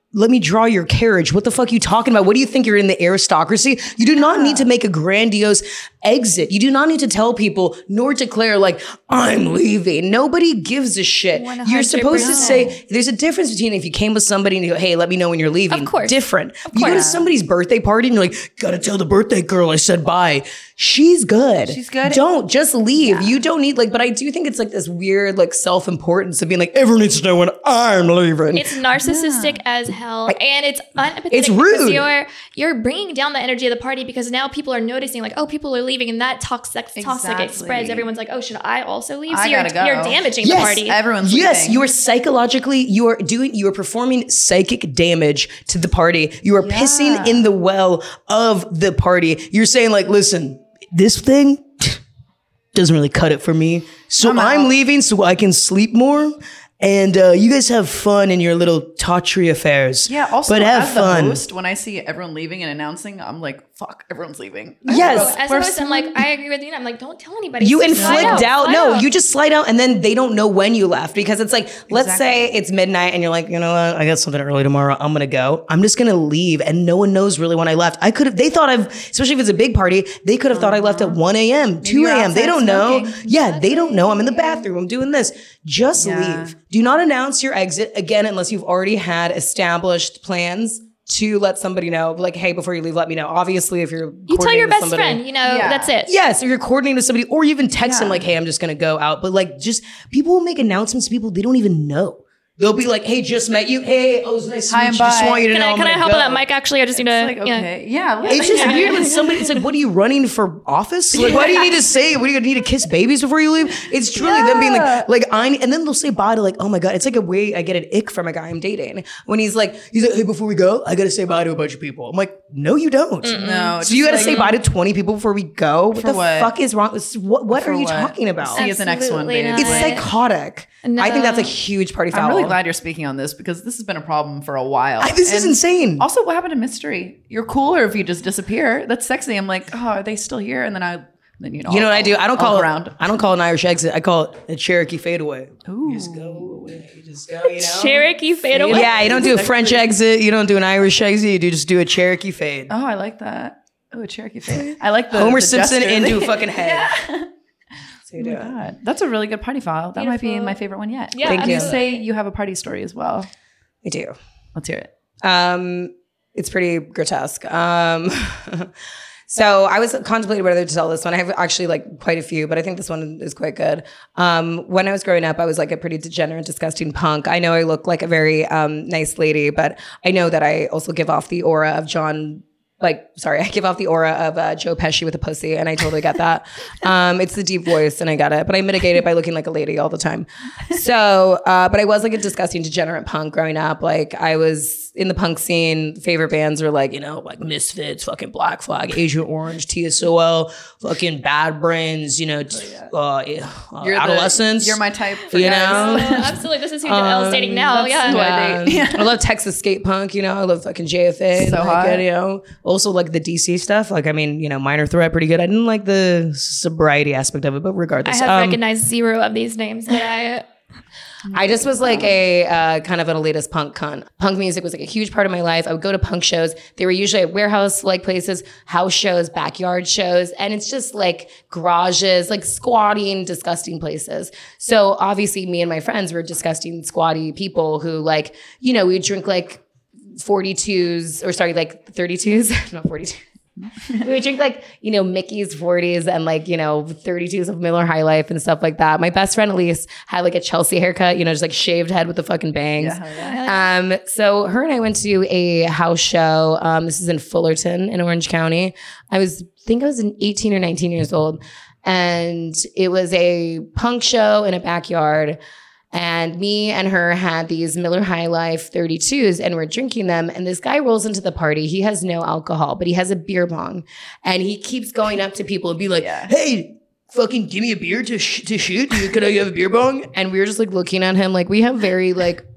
let me draw your carriage. What the fuck are you talking about? What do you think? You're in the aristocracy? You do not need to make a grandiose exit. You do not need to tell people nor declare like, I'm leaving. Nobody gives a shit. one hundred You're supposed to percent. say, there's a difference between if you came with somebody and you go, hey, let me know when you're leaving. Of course. Different. Of You go to course. somebody's birthday party and you're like, gotta tell the birthday girl I said bye. She's good. She's good. Don't just leave. You don't need like, but I do think it's like this weird like self-importance of being like, everyone needs to know when I'm leaving. It's narcissistic as hell, and it's unempathetic. It's because rude. You're you're bringing down the energy of the party because now people are noticing, like, oh, people are leaving, and that toxic, toxic it Exactly. spreads. Everyone's like, oh, should I also leave? So I you're gotta go. you're damaging Yes, the party. Everyone's Yes, leaving. you are psychologically, you are doing, you are performing psychic damage to the party. You are pissing in the well of the party. You're saying like, listen, this thing doesn't really cut it for me. So I'm I'm, out. leaving so I can sleep more. And uh, you guys have fun in your little tawdry affairs. Yeah, also but have as fun. the host, when I see everyone leaving and announcing, I'm like, fuck, everyone's leaving. Yes. As a Where host, I'm like, I agree with you. I'm like, don't tell anybody. You Just slide inflict doubt. slide No, out. you just slide out and then they don't know when you left because it's like, let's say it's midnight and you're like, you know what? I got something early tomorrow. I'm going to go. I'm just going to leave. And no one knows really when I left. I could have, they thought I've, especially if it's a big party, they could have thought I left at one a.m., two you're a.m. They outside don't know. smoking. Yeah, they don't know. I'm in the bathroom. I'm doing this. Just Yeah. leave. Do not announce your exit again unless you've already had established plans to let somebody know. Like, hey, before you leave, let me know. Obviously, if you're You tell coordinating your with best somebody- friend, you know, Yeah. that's it. Yes, or you're coordinating with somebody, or you even text them Yeah. like, hey, I'm just gonna go out. But like, just people will make announcements to people they don't even know. They'll be like, hey, just met you. Hey, oh, it's nice to Hi meet and you. Just bye. want you to Can know I I'm can I gonna help go. with that mic? Actually, I just need to. Like, yeah. okay, yeah. It's just weird when somebody, it's like, what are you running for office? Like, why do you need to say, what do you need to kiss babies before you leave? It's truly them being like, like, I, and then they'll say bye to like, oh my God, it's like a way I get an ick from a guy I'm dating. When he's like, he's like, hey, before we go, I gotta say bye to a bunch of people. I'm like, no, you don't. No. So you gotta just say like, bye to twenty people before we go? What For the what? fuck is wrong? What, what For are you what? talking about? See you at the next one, Absolutely babe. not. It's Right. psychotic. No. I think that's a huge party foul. I'm really glad you're speaking on this because this has been a problem for a while. I- this is And insane. Also, what happened to mystery? You're cooler if you just disappear. That's sexy. I'm like, oh, are they still here? And then I, then you know, You know what I do? I don't call it around. I don't call it an Irish exit. I call it a Cherokee fadeaway. Ooh. You just go away. You just go, you know? Cherokee fade away. Yeah, you don't do a French exit. You don't do an Irish exit. You do just do a Cherokee fade. Oh, I like that. Oh, a Cherokee fade. I like the Homer the Simpson gesture. into a fucking head. So you do it. God, that's a really good party file. That might be Beautiful. my favorite one yet. Yeah, Thank and you. you say you have a party story as well. I do. Let's hear it. Um, it's pretty grotesque. Um, so I was contemplating whether to tell this one. I have actually like quite a few, but I think this one is quite good. Um, when I was growing up, I was like a pretty degenerate, disgusting punk. I know I look like a very um, nice lady, but I know that I also give off the aura of John. Like, sorry, I give off the aura of uh, Joe Pesci with a pussy, and I totally get that. Um, it's the deep voice, and I get it, but I mitigate it by looking like a lady all the time. So, uh, but I was like a disgusting, degenerate punk growing up. Like, I was in the punk scene. Favorite bands were like, you know, like Misfits, fucking Black Flag, Agent Orange, T S O L, fucking Bad Brains, you know, t- uh, uh, You're the- Adolescence. you're my type. For You guys. know? Oh, absolutely. This is who Elle's dating now. that's Yeah. who I date. Yeah. I love Texas skate punk, you know. I love fucking J F A. So like hot. it, you know. Also like the D C stuff. Like, I mean, you know, Minor Threat, pretty good. I didn't like the sobriety aspect of it, but I regardless. have um, recognized zero of these names, but I. I just was like a uh, kind of an elitist punk cunt. Punk music was like a huge part of my life. I would go to punk shows. They were usually at warehouse-like places, house shows, backyard shows, and it's just like garages, like squatting, disgusting places. So obviously me and my friends were disgusting, squatty people who like, you know, we would drink like forty-twos, or sorry, like thirty-twos, not forty-two. We would drink like, you know, Mickey's forties and like, you know, thirty-twos of Miller High Life and stuff like that. My best friend Elise had like a Chelsea haircut, you know, just like shaved head with the fucking bangs. Um, so her and I went to a house show. Um, this is in Fullerton in Orange County. I was, I think I was eighteen or nineteen years old. And it was a punk show in a backyard. And me and her had these Miller High Life thirty-twos and we're drinking them. And this guy rolls into the party. He has no alcohol, but he has a beer bong. And he keeps going up to people and be like, hey, fucking give me a beer to, sh- to shoot. Could I have a beer bong? And we were just like looking at him like we have very like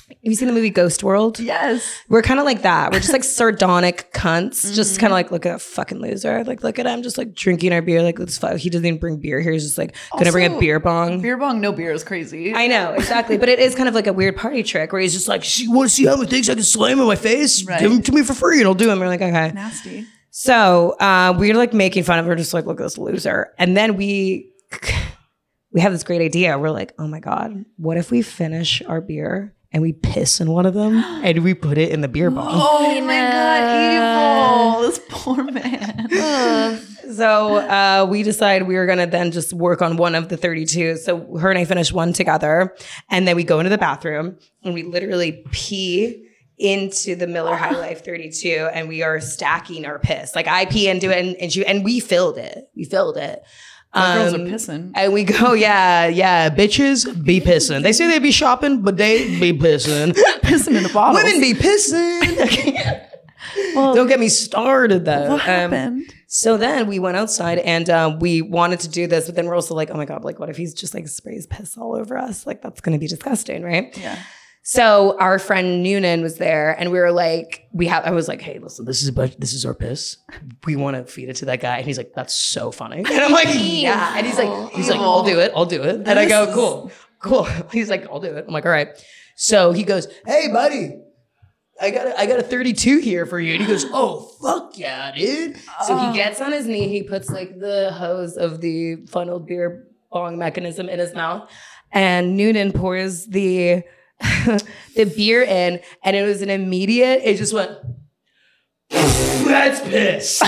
Have you seen the movie Ghost World? Yes. We're kind of like that. We're just like sardonic cunts. Mm-hmm. Just kind of like, look at that fucking loser. Like, look at him just like drinking our beer. Like, let's fuck. He doesn't even bring beer here. He's just like going to bring a beer bong. Beer bong, no beer is crazy. I know, exactly. But it is kind of like a weird party trick where he's just like, you want to see how many things I can slam in my face? Right. Give them to me for free and I'll do them. We're like, okay. Nasty. So uh, we're like making fun of her, just like, look at this loser. And then we we have this great idea. We're like, oh my God, what if we finish our beer and we piss in one of them and we put it in the beer bong? Oh my God, evil. This poor man. So uh, we decided we were going to then just work on one of the thirty-two. So her and I finished one together. And then we go into the bathroom and we literally pee into the Miller High Life thirty-two and we are stacking our piss. Like I pee into it and, and, she, and we filled it. We filled it. My girls Um, are pissing. And we go, yeah, yeah, bitches be pissing. They say they be shopping, but they be pissing. Pissing in the bottles. Women be pissing. Well, Don't get me started though. what Um, happened? so then we went outside and uh, we wanted to do this, but then we're also like, oh my God, like what if he's just like sprays piss all over us? Like that's going to be disgusting, right? Yeah. So our friend Noonan was there and we were like, we have, I was like, hey, listen, this is a bunch, this is our piss. We want to feed it to that guy. And he's like, that's so funny. And I'm like, yeah. And he's like, he's like, I'll do it. I'll do it. And I go, cool, cool. He's like, I'll do it. I'm like, all right. So he goes, hey buddy, I got a, I got a thirty-two here for you. And he goes, oh, fuck yeah, dude. So he gets on his knee. He puts like the hose of the funneled beer bong mechanism in his mouth. And Noonan pours the the beer in. And it was an immediate, it just went, that's piss.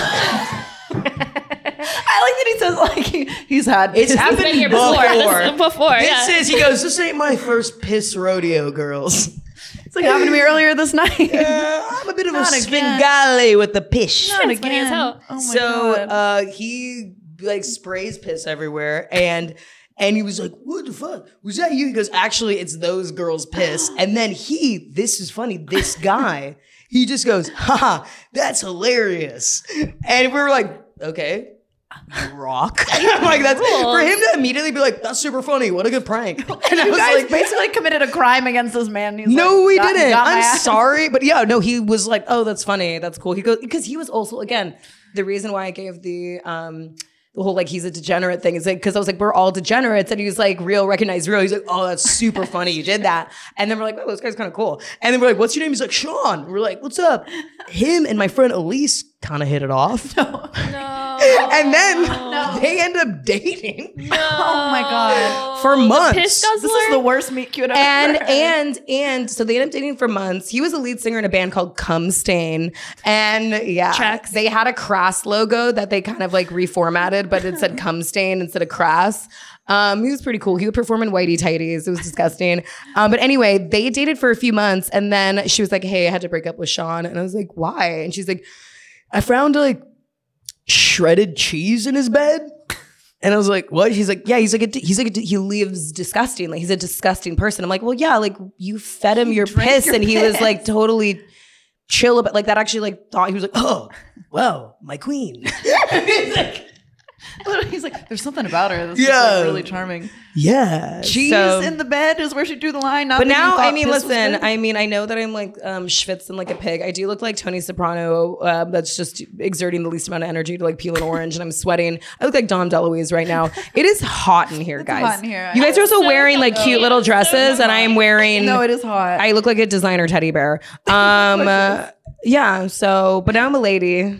I like that he says like he, he's had It's piss. happened been here before. before. Before, This yeah. is, he goes, this ain't my first piss rodeo, girls. It's like happened to me earlier this night. Uh, I'm a bit of Not a again. Svengali with the pish. Not It's funny as again. hell. Oh my so God. uh, he like sprays piss everywhere, and and he was like, "What the fuck was that? You?" He goes, "Actually, it's those girls' piss." And then he, this is funny. This guy, he just goes, "Haha, that's hilarious," and we were like, "Okay." Rock. I'm like, that's for him to immediately be like, that's super funny. What a good prank. And I You was guys like, basically committed a crime against this man. He's no, like, we got- didn't. got my I'm ass. sorry. But yeah, no, he was like, oh, that's funny. That's cool. He goes, because he was also, again, the reason why I gave the, um, the whole like he's a degenerate thing is like, because I was like, we're all degenerates. And he was like, real, recognize real. He's like, oh, that's super funny. You did that. And then we're like, oh, this guy's kind of cool. And then we're like, what's your name? He's like, Sean. We're like, what's up? Him and my friend Elise kind of hit it off. No. And then they end up dating No. Oh my God. for months. Piss guzzler? This is the worst meet cute I've and ever heard. and and so they ended up dating for months. He was a lead singer in a band called Cum Stain, and yeah, Checks. they had a Crass logo that they kind of like reformatted, but it said Cum Stain instead of Crass. Um, he was pretty cool. He would perform in whitey tighties. It was disgusting. Um, but anyway, they dated for a few months, and then she was like, "Hey, I had to break up with Sean," and I was like, "Why?" And she's like, "I found like shredded cheese in his bed." And I was like, what? He's like, yeah, he's like, a, he's like, a, he lives disgusting. Like, he's a disgusting person. I'm like, well, yeah, like you fed him your drank piss your and he was piss. like totally chill about like that actually like thought he was like, oh, wow, my queen. He's like, He's like, there's something about her that's Yeah. just like really charming. yeah. Cheese So- in the bed is where she drew the line. Not But that you now, thought I mean, piss was listen, good. I mean, I know that I'm like um, schwitzing like a pig. I do look like Tony Soprano uh, that's just exerting the least amount of energy to like peel an orange and I'm sweating. I look like Dom DeLuise right now. It is hot in here, guys. hot in here. You guys are also So wearing like yummy. cute little So dresses and I am wearing, No, it is hot. I look like a designer teddy bear. Um, uh, yeah, so, but now I'm a lady.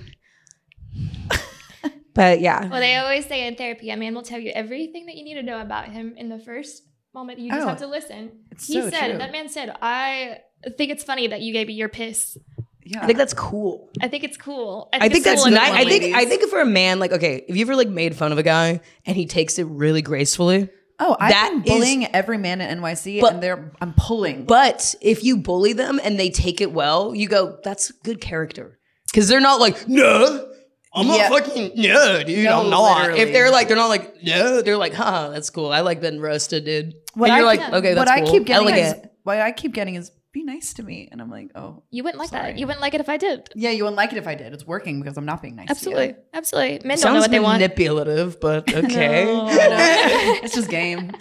But yeah. Well, they always say in therapy, a man will tell you everything that you need to know about him in the first moment. You just Oh, have to listen. it's He so said, true. that man said, I think it's funny that you gave me your piss. yeah. I think that's cool. I think it's cool. I think it's that's cool nice. in I think ladies. I think for a man, like, okay, have you ever like made fun of a guy and he takes it really gracefully? oh, I've that been is- bullying every man in N Y C, But- and they're I'm pulling. But if you bully them and they take it well, you go, that's good character. Because they're not like, no, I'm Yeah. not fucking, no, dude, No, I'm not. literally. If they're like, they're not like, no, they're like, huh, that's cool. I like being roasted, dude. What and you're I like, keep- okay, that's what cool. I keep getting Elegant. is what I keep getting is be nice to me. And I'm like, oh, You wouldn't like sorry. that. You wouldn't like it if I did. Yeah, you wouldn't like it if I did. It's working because I'm not being nice to Absolutely. you. Absolutely. Men don't know Sounds what they want. manipulative, but okay. No, no. It's just game.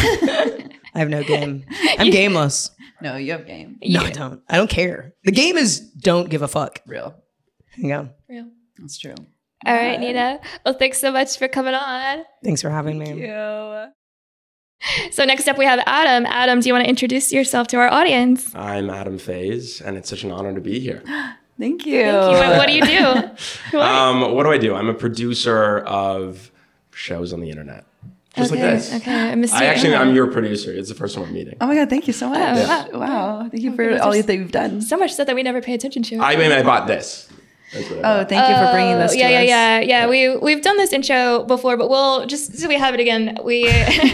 I have no game. I'm gameless. No, you have game. No, I don't. I don't care. The game is don't give a fuck. Real. Yeah. Real. That's true. All right, Nina. Well, thanks so much for coming on. Thanks for having me. You. So next up we have Adam. Adam, do you want to introduce yourself to our audience? I'm Adam Faze, and it's such an honor to be here. Thank you. What, what do you do? Who are you? Um, what do I do? I'm a producer of shows on the internet, just okay, like this. Okay, I miss I you. actually, I'm your producer. It's the first one we're meeting. Oh my God, thank you so much. Oh, Wow. Thank you for goodness, all there's that you've done. so much stuff that we never pay attention to. I mean, I bought this. That's what I Oh, bought. thank you for bringing this yeah, to yeah, us. yeah, yeah. We we've done this intro before, but we'll just so we have it again. We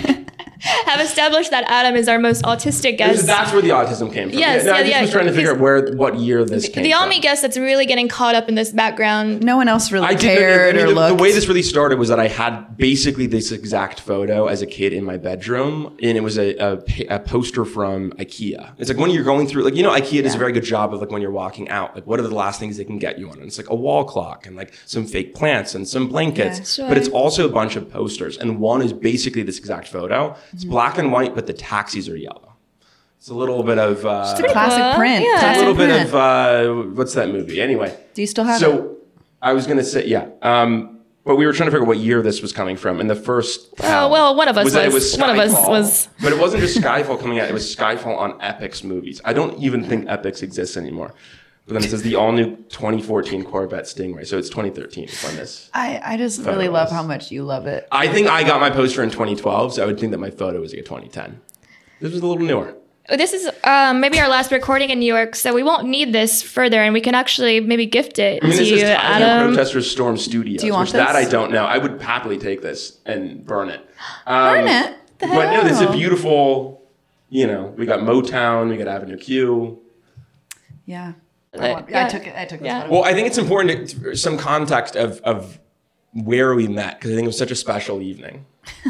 have established that Adam is our most autistic It was- guest. That's where the autism came from. Yes, no, I yeah, just yeah. was trying to figure out where, what year this came the from. only guest that's really getting caught up in this background. No one else really I did. cared I mean, or the, looked. the way this really started was that I had basically this exact photo as a kid in my bedroom, and it was a, a, a poster from IKEA. It's like when you're going through, like, you know, IKEA does a very good job of like when you're walking out, like what are the last things they can get you on? And it's like a wall clock and like some fake plants and some blankets, Yeah, sure. but it's also a bunch of posters, and one is basically this exact photo. It's black and white, but the taxis are yellow. It's a little bit of uh, It's a classic cool. print. Yeah. a Classic little bit print. of uh, what's that movie? Anyway, Do you still have it? so I was gonna say, yeah. Um, but we were trying to figure out what year this was coming from, and the first. Oh, count well, one of us that it was- one of us Skyfall. was- But it wasn't just Skyfall coming out; it was Skyfall on Epix movies. I don't even think Epix exists anymore. But then it says the all-new twenty fourteen Corvette Stingray, so it's twenty thirteen on this. I, I just really Photos. love how much you love it. I think I got my poster in twenty twelve, so I would think that my photo was like a twenty ten. This was a little newer. This is um, maybe our last recording in New York, so we won't need this further, and we can actually maybe gift it I mean, to this you, is Tiny Adam. Protesters Storm Studios. Do you want which that this? I don't know. I would happily take this and burn it. Um, Burn it? The But no, this is a hell? beautiful, you know, we got Motown, we got Avenue Q. Yeah. Uh, I, want, yeah. I took it. I took this Yeah. photo. Well, I think it's important to, some context of, of where we met, because I think it was such a special evening.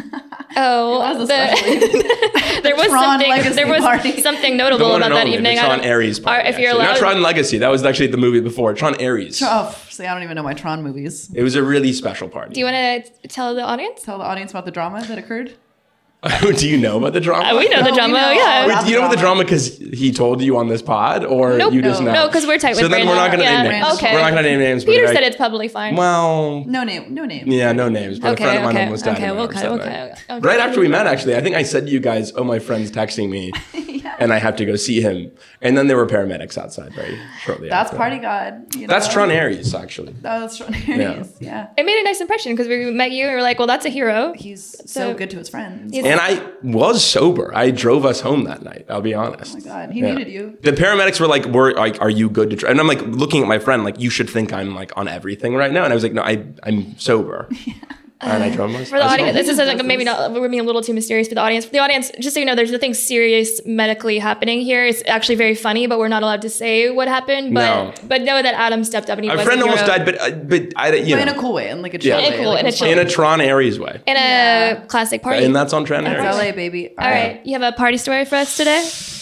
Oh, It was a the- special evening. there was Tron something. Legacy There was party. something The notable one about and that only, evening. the I Tron don't- Aries party. Or if you're actually. allowed, Not Tron Legacy, that was actually the movie before. Tron Aries. Oh, see, I don't even know my Tron movies. It was a really special party. do you want to tell the audience? Tell the audience about the drama that occurred. Do you know about the drama? Uh, we know the Oh, we drama. know. Yeah. Wait, Wait, do you know about the drama because he told you on this pod, or Nope. you just No. know? No, because we're tight with So then we're not going Brandon. to Yeah. name names. Okay. We're not going to name names. but Peter I- said it's probably fine. Well, No name. No name. yeah, no names. But Okay, a friend of mine okay, almost died. okay, in my we'll arms cut, that we'll night. cut, okay. Right after we met, actually, I think I said to you guys, "Oh, my friend's texting me," and I have to go see him. And then there were paramedics outside very shortly. That's after. Party God. You know? That's Tron Aries, actually. That's Tron Aries. Yeah. It made a nice impression because we met you and we were like, well, that's a hero. He's so, So- good to his friends. He's- And I was sober. I drove us home that night. I'll be honest. Oh my God, he Yeah. needed you. The paramedics were like, "Were like, are you good to?" Try? And I'm like looking at my friend, like, "You should think I'm like on everything right now." And I was like, "No, I I'm sober." And I drove myself. For the I audience, smoked. this is like maybe not, we're being a little too mysterious for the audience. For the audience, just so you know, there's nothing serious medically happening here. It's actually very funny, but we're not allowed to say what happened. But No. but know that Adam stepped up and he A was friend a hero. almost died, but uh, but I you But in know a cool way, in like a Yeah. chill In a way. cool- like in a it's chill- fun. in a Tron Aries way, in a Yeah. classic party. and that's on Tron That's Aries. L A, baby. All right, you have a party story for us today?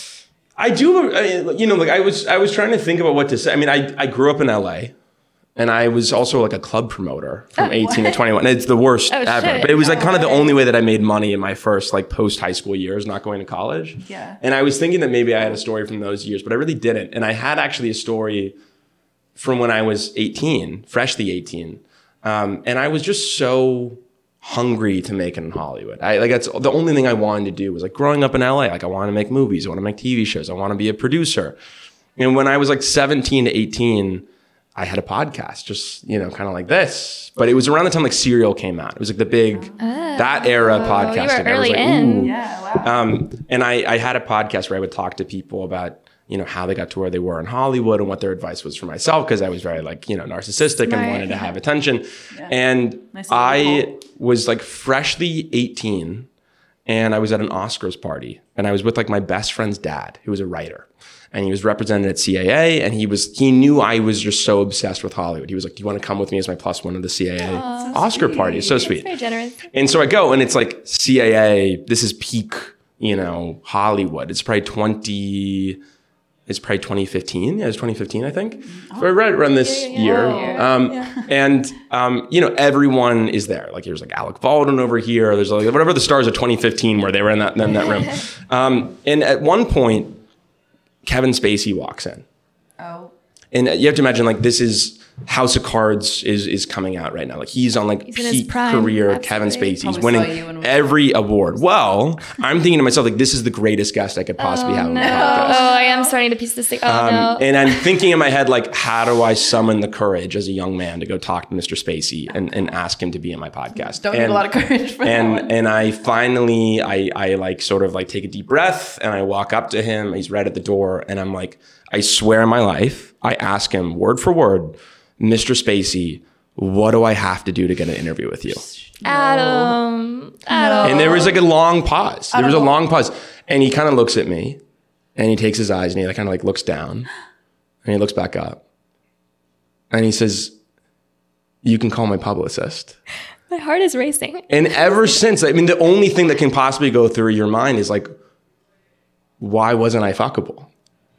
I do, uh, you know, like I was, I was trying to think about what to say. I mean, I, I grew up in L A, and I was also like a club promoter from eighteen to twenty-one. It's the worst Oh, ever, shit. but it was like kind of the only way that I made money in my first like post high school years, not going to college. Yeah. And I was thinking that maybe I had a story from those years, but I really didn't. And I had actually a story from when I was eighteen, freshly eighteen, um, and I was just so hungry to make it in Hollywood. I like that's the only thing I wanted to do was like growing up in L A. Like I want to make movies, I want to make T V shows, I want to be a producer. And when I was like seventeen to eighteen, I had a podcast, just you know, kind of like this. But it was around the time like Serial came out. It was like the big that era podcasting. you were I was early like, in. ooh. Yeah, wow. Um, and I, I had a podcast where I would talk to people about, you know, how they got to where they were in Hollywood and what their advice was for myself, because I was very like, you know, narcissistic Smart. and wanted to have attention. And Nice little I loophole. was like freshly eighteen, and I was at an Oscars party, and I was with like my best friend's dad, who was a writer. And he was represented at C A A, and he was he knew I was just so obsessed with Hollywood. He was like, "Do you want to come with me as my plus one of the C A A Oscar party?" It's so sweet. Very generous. And so I go, and it's like C A A. This is peak, you know, Hollywood. It's probably twenty It's probably twenty fifteen. Yeah, it was twenty fifteen, I think. Oh. So right around this yeah, yeah, year. yeah. Um, Yeah. And, um, you know, everyone is there. Like, there's like Alec Baldwin over here. There's like whatever the stars of twenty fifteen were, they were in that, in that room. Um, and at one point, Kevin Spacey walks in. Oh. And you have to imagine, like, this is House of Cards is is coming out right now. Like, he's on like He's in his peak prime, career. absolutely. Kevin Spacey, he's Probably winning saw you and was- every award. Well, I'm thinking to myself, like, this is the greatest guest I could possibly have on No. my podcast. Oh, I am starting to piece this thing. Oh, Um, no. And I'm thinking in my head, like, how do I summon the courage as a young man to go talk to Mister Spacey and, and ask him to be in my podcast? Don't and, need a lot of courage for that and, one. And I finally, I, I like sort of like take a deep breath and I walk up to him. He's right at the door. And I'm like, I swear on my life, I ask him word for word, Mister Spacey, what do I have to do to get an interview with you? Adam. Adam. And there was like a long pause. There was a long pause. And he kind of looks at me and he takes his eyes and he like kind of like looks down and he looks back up and he says, you can call my publicist. My heart is racing. And ever since, I mean, the only thing that can possibly go through your mind is like, why wasn't I fuckable?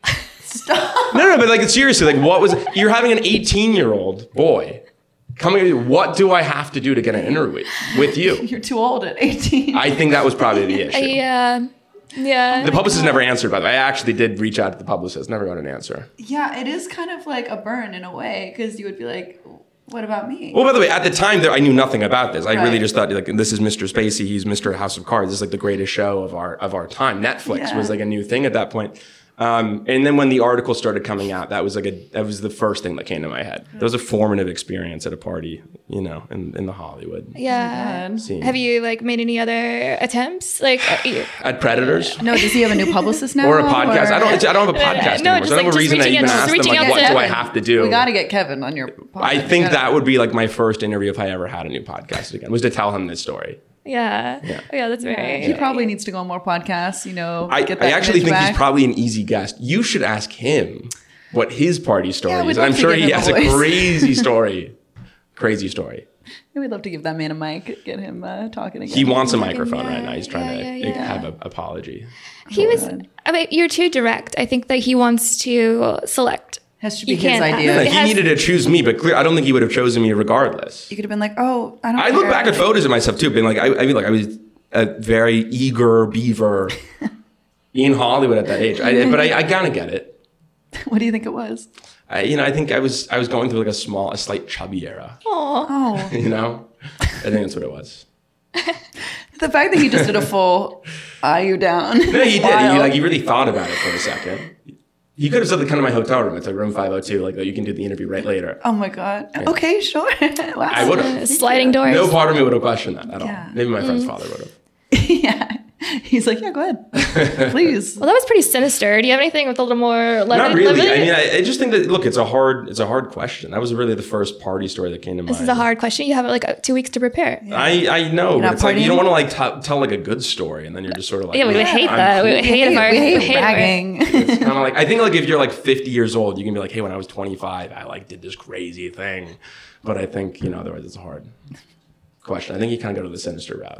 Stop. No, no, but like seriously, like what was, you're having an eighteen year old boy coming to you, what do I have to do to get an interview with you? You're too old at eighteen. I think that was probably the issue. Yeah. Yeah. The publicist never answered, by the way. I actually did reach out to the publicist, never got an answer. Yeah, it is kind of like a burn in a way because you would be like, what about me? Well, by the way, at the time, there, I knew nothing about this. I really Right. just thought, like, this is Mister Spacey. He's Mister House of Cards. This is like the greatest show of our of our time. Netflix Yeah. was like a new thing at that point. Um, and then when the article started coming out, that was like a that was the first thing that came to my head. That was a formative experience at a party, you know, in, in the Hollywood Yeah. scene. Have you like made any other attempts? Like, uh, you- At Predators? No, does he have a new publicist now? Or a podcast? I don't. I don't have a No, podcast no, anymore. just So I don't like- have a just reason to reaching even out- ask them, reaching like, out what to do I Kevin. have to do? We got to get Kevin on your podcast. I think that would be like my first interview if I ever had a new podcast again, was to tell him this story. yeah. Yeah. Oh, yeah, that's very. He probably needs to go on more podcasts, you know. I, get I that actually image think back. he's probably an easy guest. You should ask him what his party story Yeah, we'd is. And I'm love to sure give he him a has a voice. crazy story. Crazy story. Yeah, we'd love to give that man a mic, get him uh, talking again. He wants a Fucking microphone yeah, right now. He's trying yeah, to yeah, yeah. have an apology. He was. I mean, you're too direct. I think that he wants to select. Has to be You his can't- idea. Yeah, It he has- needed to choose me, but clear, I don't think he would have chosen me regardless. You could have been like, oh, I don't I look care. back at photos of myself too, being like, I, I mean, like I was a very eager beaver in Hollywood at that age. I, but I, I kind of get it. What do you think it was? I, you know, I think I was I was going through like a small, a slight chubby era. Oh, You know, I think that's what it was. the fact that he just did a full eye you down. No, he did. He, Wild. like he really thought about it for a second. He could have said, like, come to my hotel room. It's like room five oh two. Like, oh, you can do the interview right later. Oh my god. Okay, sure. Wow. I would Uh, have. sliding doors. No part of me would have questioned that at Yeah. all. Maybe my friend's Mm. father would have. Yeah. He's like, yeah, go ahead, please. Well, that was pretty sinister. Do you have anything with a little more levity? Not really. levity? I mean, I, I just think that look, it's a hard, it's a hard question. That was really the first party story that came to mind. This is a hard question. You have like uh, two weeks to prepare. Yeah, I, I know, but not it's like you don't partying? want to like t- tell like a good story, and then you're just sort of like, we would hate I'm that. We cool. would hate if our we hate hate if our- bragging. It's kind of like I think like if you're like fifty years old, you can be like, hey, when I was twenty-five, I like did this crazy thing. But I think you know, otherwise it's a hard question. I think you kind of go to the sinister route.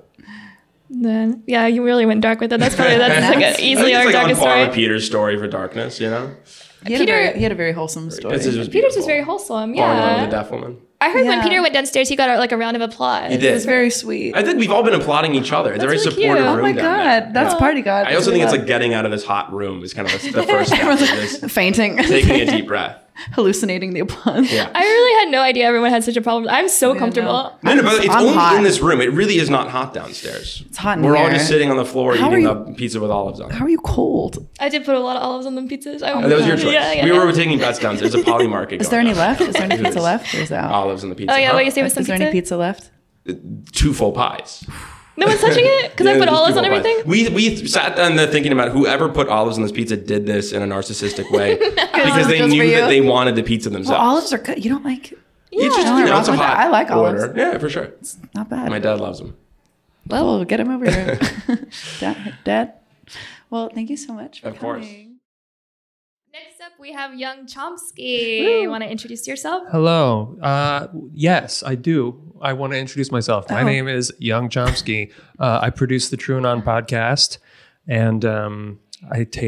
Then yeah, you really went dark with it. That's probably that's like That's- a, I easily think our it's like on darkest par story. with Peter's story for darkness. You know, He had, a Peter- very, he had a very wholesome story. This is- was Peter's beautiful. was very wholesome. Arnold Yeah, the deaf woman. I heard when Yeah. Peter went downstairs, he got a, like a round of applause. He did. It was very sweet. I think we've all been applauding each other. It's a very really supportive cute. room Oh my down god, there. that's party god. I also We think it's love- like getting out of this hot room is kind of the, the first step. of this, fainting, taking a deep breath. hallucinating the applause. Yeah. I really had no idea everyone had such a problem. I'm so comfortable. No, no, but it's I'm only hot. in this room. It really is not hot downstairs. It's hot in We're all here. just sitting on the floor How eating are the pizza with olives on it. How are you cold? I did put a lot of olives on them pizzas. I Oh, that was your choice. Yeah, yeah, we yeah. were taking bets downstairs. There's a poly market. Is there going any on. left? Is there any pizza There's left? Or is that Olives in the pizza. Oh yeah, Huh? what you say with some Is there pizza? any pizza left? Two full pies. No one's touching it because I Yeah, put there's olives two on full pies. everything. We we sat down there thinking about whoever put olives on this pizza did this in a narcissistic way because they Just for knew you? that they wanted the pizza themselves. Well, olives are good. You don't like? It's just, Yeah. you know, it's a Wrong with hot that. I like olives. order. Yeah, for sure. Not bad. My dad loves them. Well, get him over here, Dad. Dad. Well, thank you so much. For Of course. coming. Next up, we have Young Chomsky. You want to introduce yourself? Hello. Uh, yes, I do. I want to introduce myself. My Oh. name is Young Chomsky. Uh, I produce the True Anon podcast, and um, I take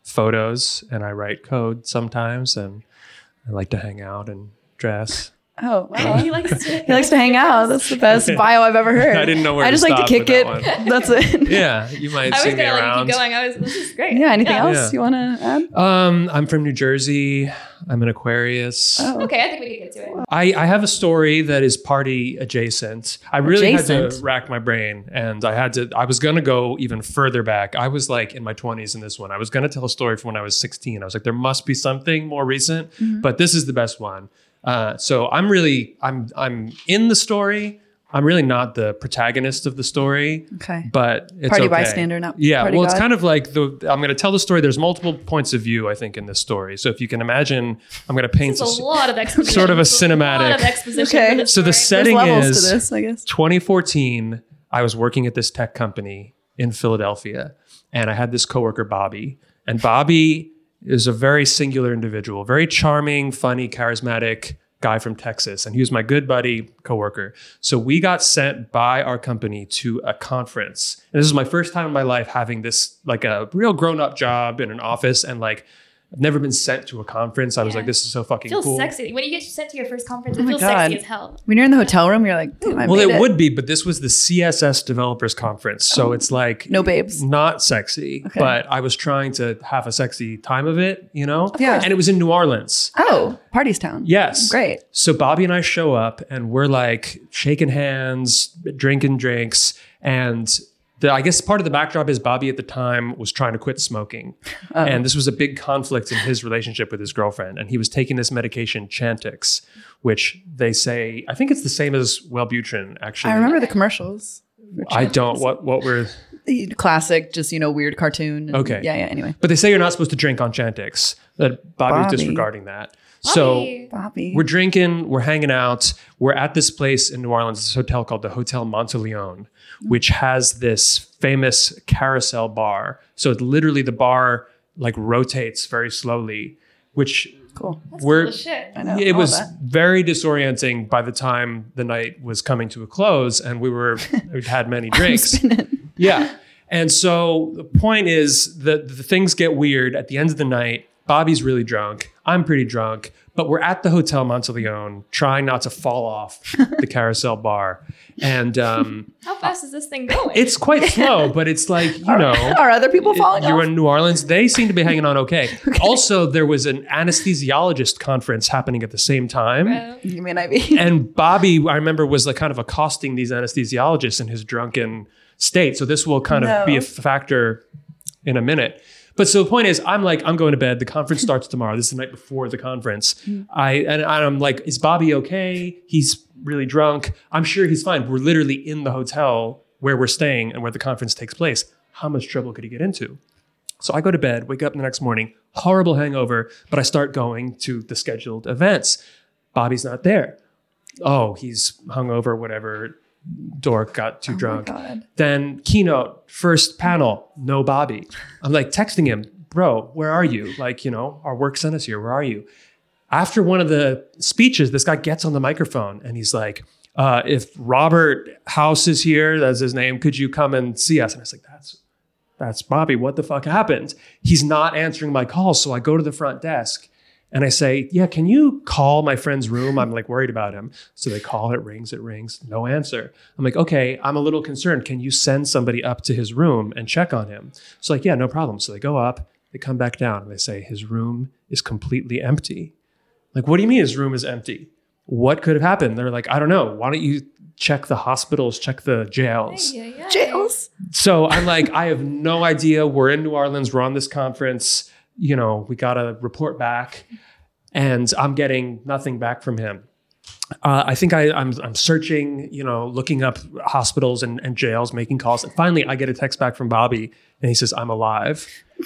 photos and I write code sometimes, and I like to hang out and dress. Oh, wow. He likes to. He likes to hang out. That's the best bio I've ever heard. I didn't know where I to just like to stop kick with it. that one. That's it. Yeah, you might I see was me gonna let you around. keep going. I was. This is great. Yeah. Anything else Yeah. you want to add? Um, I'm from New Jersey. I'm an Aquarius. Oh. Okay, I think we can get to it. I, I have a story that is party adjacent. I really had Adjacent? to rack my brain, and I had to. I was gonna go even further back. I was like in my twenties in this one. I was gonna tell a story from when I was sixteen. I was like, there must be something more recent, Mm-hmm. but this is the best one. Uh, so I'm really I'm I'm in the story. I'm really not the protagonist of the story. Okay. But it's Party okay. bystander, not Yeah, party well, it's god. kind of like the. I'm going to tell the story. There's multiple points of view, I think, in this story. So if you can imagine, I'm going to paint It's a, a lot of exposition. sort of a It's lot cinematic- of exposition. Okay. for this So the story. setting There's levels is to this, I guess. twenty fourteen. I was working at this tech company in Philadelphia, and I had this coworker, Bobby. And Bobby is a very singular individual, very charming, funny, charismatic guy from Texas. And he was my good buddy, coworker. So we got sent by our company to a conference. And this is my first time in my life having this, like a real grown-up job in an office. And like, I've never been sent to a conference. I was Yeah. like, this is so fucking It feels cool. sexy. When you get sent to your first conference, Oh it my feels God. sexy as hell. When you're in the hotel room, you're like, damn, I Well, made it it would be, but this was the C S S Developers Conference. So it's like No babes. not sexy, Okay. but I was trying to have a sexy time of it, you know? Yeah. And it was in New Orleans. Oh, Party's Town. Yes. Great. So Bobby and I show up and we're like shaking hands, drinking drinks. And the, I guess part of the backdrop is Bobby at the time was trying to quit smoking. Oh. And this was a big conflict in his relationship with his girlfriend. And he was taking this medication, Chantix, which they say, I think it's the same as Wellbutrin, actually. I remember the commercials. I don't. What what were... The classic, just, you know, weird cartoon. and- Okay. Yeah, yeah, anyway. But they say you're not supposed to drink on Chantix. That Bobby's Bobby. disregarding that. Bobby. So Bobby. we're drinking, we're hanging out. We're at this place in New Orleans, this hotel called the Hotel Monteleone, which has this famous carousel bar. So it literally the bar like rotates very slowly, which Cool. we're Cool as shit. I know. it all was that. very disorienting by the time the night was coming to a close and we were we'd had many drinks. Yeah. And so the point is that the things get weird at the end of the night. Bobby's really drunk. I'm pretty drunk, but we're at the Hotel Monteleone trying not to fall off the carousel bar. And um, How fast is this thing going? it's quite slow, but it's like, you know. Are other people falling You're off? in New Orleans. They seem to be hanging on okay. Also, there was an anesthesiologist conference happening at the same time. Bro. You mean I be? And Bobby, I remember, was like kind of accosting these anesthesiologists in his drunken state. So this will kind of be No. a factor in a minute. But so the point is, I'm like, I'm going to bed. The conference starts tomorrow. This is the night before the conference. I and I'm like, is Bobby okay? He's really drunk. I'm sure he's fine. We're literally in the hotel where we're staying and where the conference takes place. How much trouble could he get into? So I go to bed, wake up the next morning, horrible hangover, but I start going to the scheduled events. Bobby's not there. Oh, he's hungover, whatever. Dork got too drunk. God. Then keynote, first panel, no Bobby. I'm like texting him, bro, where are you? Like, you know, our work sent us here. Where are you? After one of the speeches, this guy gets on the microphone and he's like, uh, if Robert House is here, that's his name, could you come and see us? And I was like, that's that's Bobby. What the fuck happened? He's not answering my calls. So I go to the front desk and I say, yeah, can you call my friend's room? I'm like worried about him. So they call, it rings, it rings, no answer. I'm like, okay, I'm a little concerned. Can you send somebody up to his room and check on him? So like, yeah, no problem. So they go up, they come back down and they say, his room is completely empty. Like, what do you mean his room is empty? What could have happened? They're like, I don't know. Why don't you check the hospitals, check the jails? Yeah, yeah. Jails. So I'm like, I have no idea. We're in New Orleans. We're on this conference. You know, we got to report back. And I'm getting nothing back from him. Uh, I think I, I'm I'm searching, you know, looking up hospitals and, and jails, making calls. And finally, I get a text back from Bobby. And he says, I'm alive.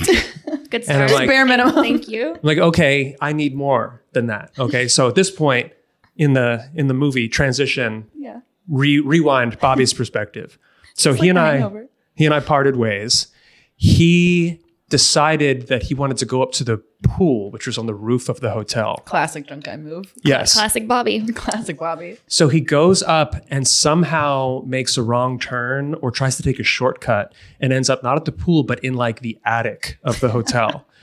Good And I'm start. like- Bare minimum. Thank you. I'm like, okay, I need more than that. Okay, so at this point in the in the movie, transition, Yeah. re- rewind Bobby's perspective. So he like and The I, Hangover. he and I parted ways. He decided that he wanted to go up to the pool, which was on the roof of the hotel. Classic drunk guy move. Yes. Classic Bobby. Classic Bobby. So he goes up and somehow makes a wrong turn or tries to take a shortcut and ends up not at the pool, but in like the attic of the hotel.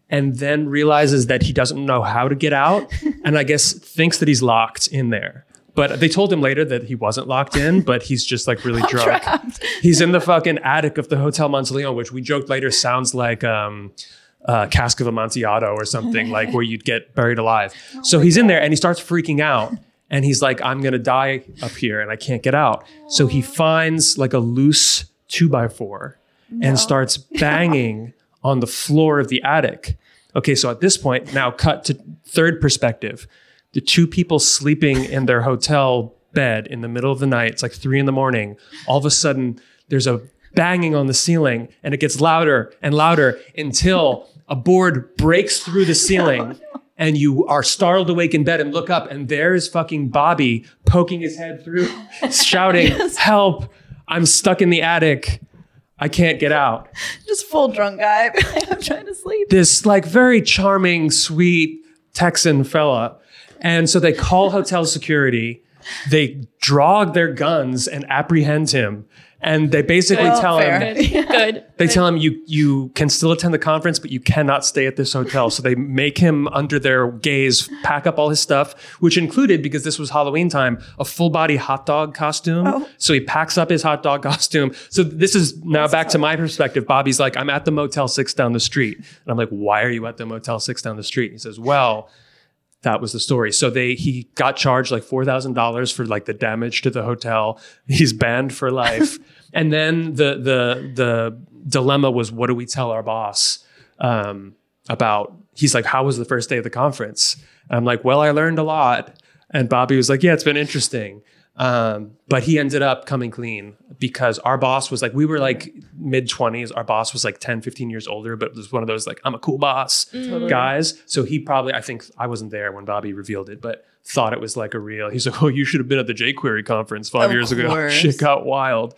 and then realizes that he doesn't know how to get out, and I guess thinks that he's locked in there. But they told him later that he wasn't locked in, but he's just like really drunk. Trapped. He's in the fucking attic of the Hotel Monteleone, which we joked later sounds like um, uh, Cask of Amontillado or something, like where you'd get buried alive. Oh so he's in there and he starts freaking out. And he's like, I'm going to die up here and I can't get out. So he finds like a loose two by four no. and starts banging on the floor of the attic. Okay, so at this point, now cut to third perspective. The two people sleeping in their hotel bed in the middle of the night, it's like three in the morning. All of a sudden, there's a banging on the ceiling and it gets louder and louder until a board breaks through the ceiling and you are startled awake in bed and look up and there's fucking Bobby poking his head through, shouting, yes. help, I'm stuck in the attic. I can't get out. Just full drunk guy. I'm trying to sleep. This like very charming, sweet Texan fella. And so they call hotel security, they draw their guns and apprehend him. And they basically well, tell fair. him, Good. Good. they tell him you you can still attend the conference, but you cannot stay at this hotel. So they make him under their gaze, pack up all his stuff, which included, because this was Halloween time, a full body hot dog costume. Oh. So he packs up his hot dog costume. So this is now That's back tough. to my perspective. Bobby's like, I'm at the Motel six down the street. And I'm like, why are you at the Motel six down the street? And he says, well, that was the story. So they he got charged like four thousand dollars for like the damage to the hotel. He's banned for life. And then the the the dilemma was, what do we tell our boss um, about? He's like, how was the first day of the conference? And I'm like, well, I learned a lot. And Bobby was like, yeah, it's been interesting. Um, but he ended up coming clean because our boss was like, we were like mid twenties. Our boss was like ten, fifteen years older, but was one of those like, I'm a cool boss mm. guys. So he probably, I think I wasn't there when Bobby revealed it, but thought it was like a real, he's like, oh, you should have been at the jQuery conference five of years course. ago. Shit got wild.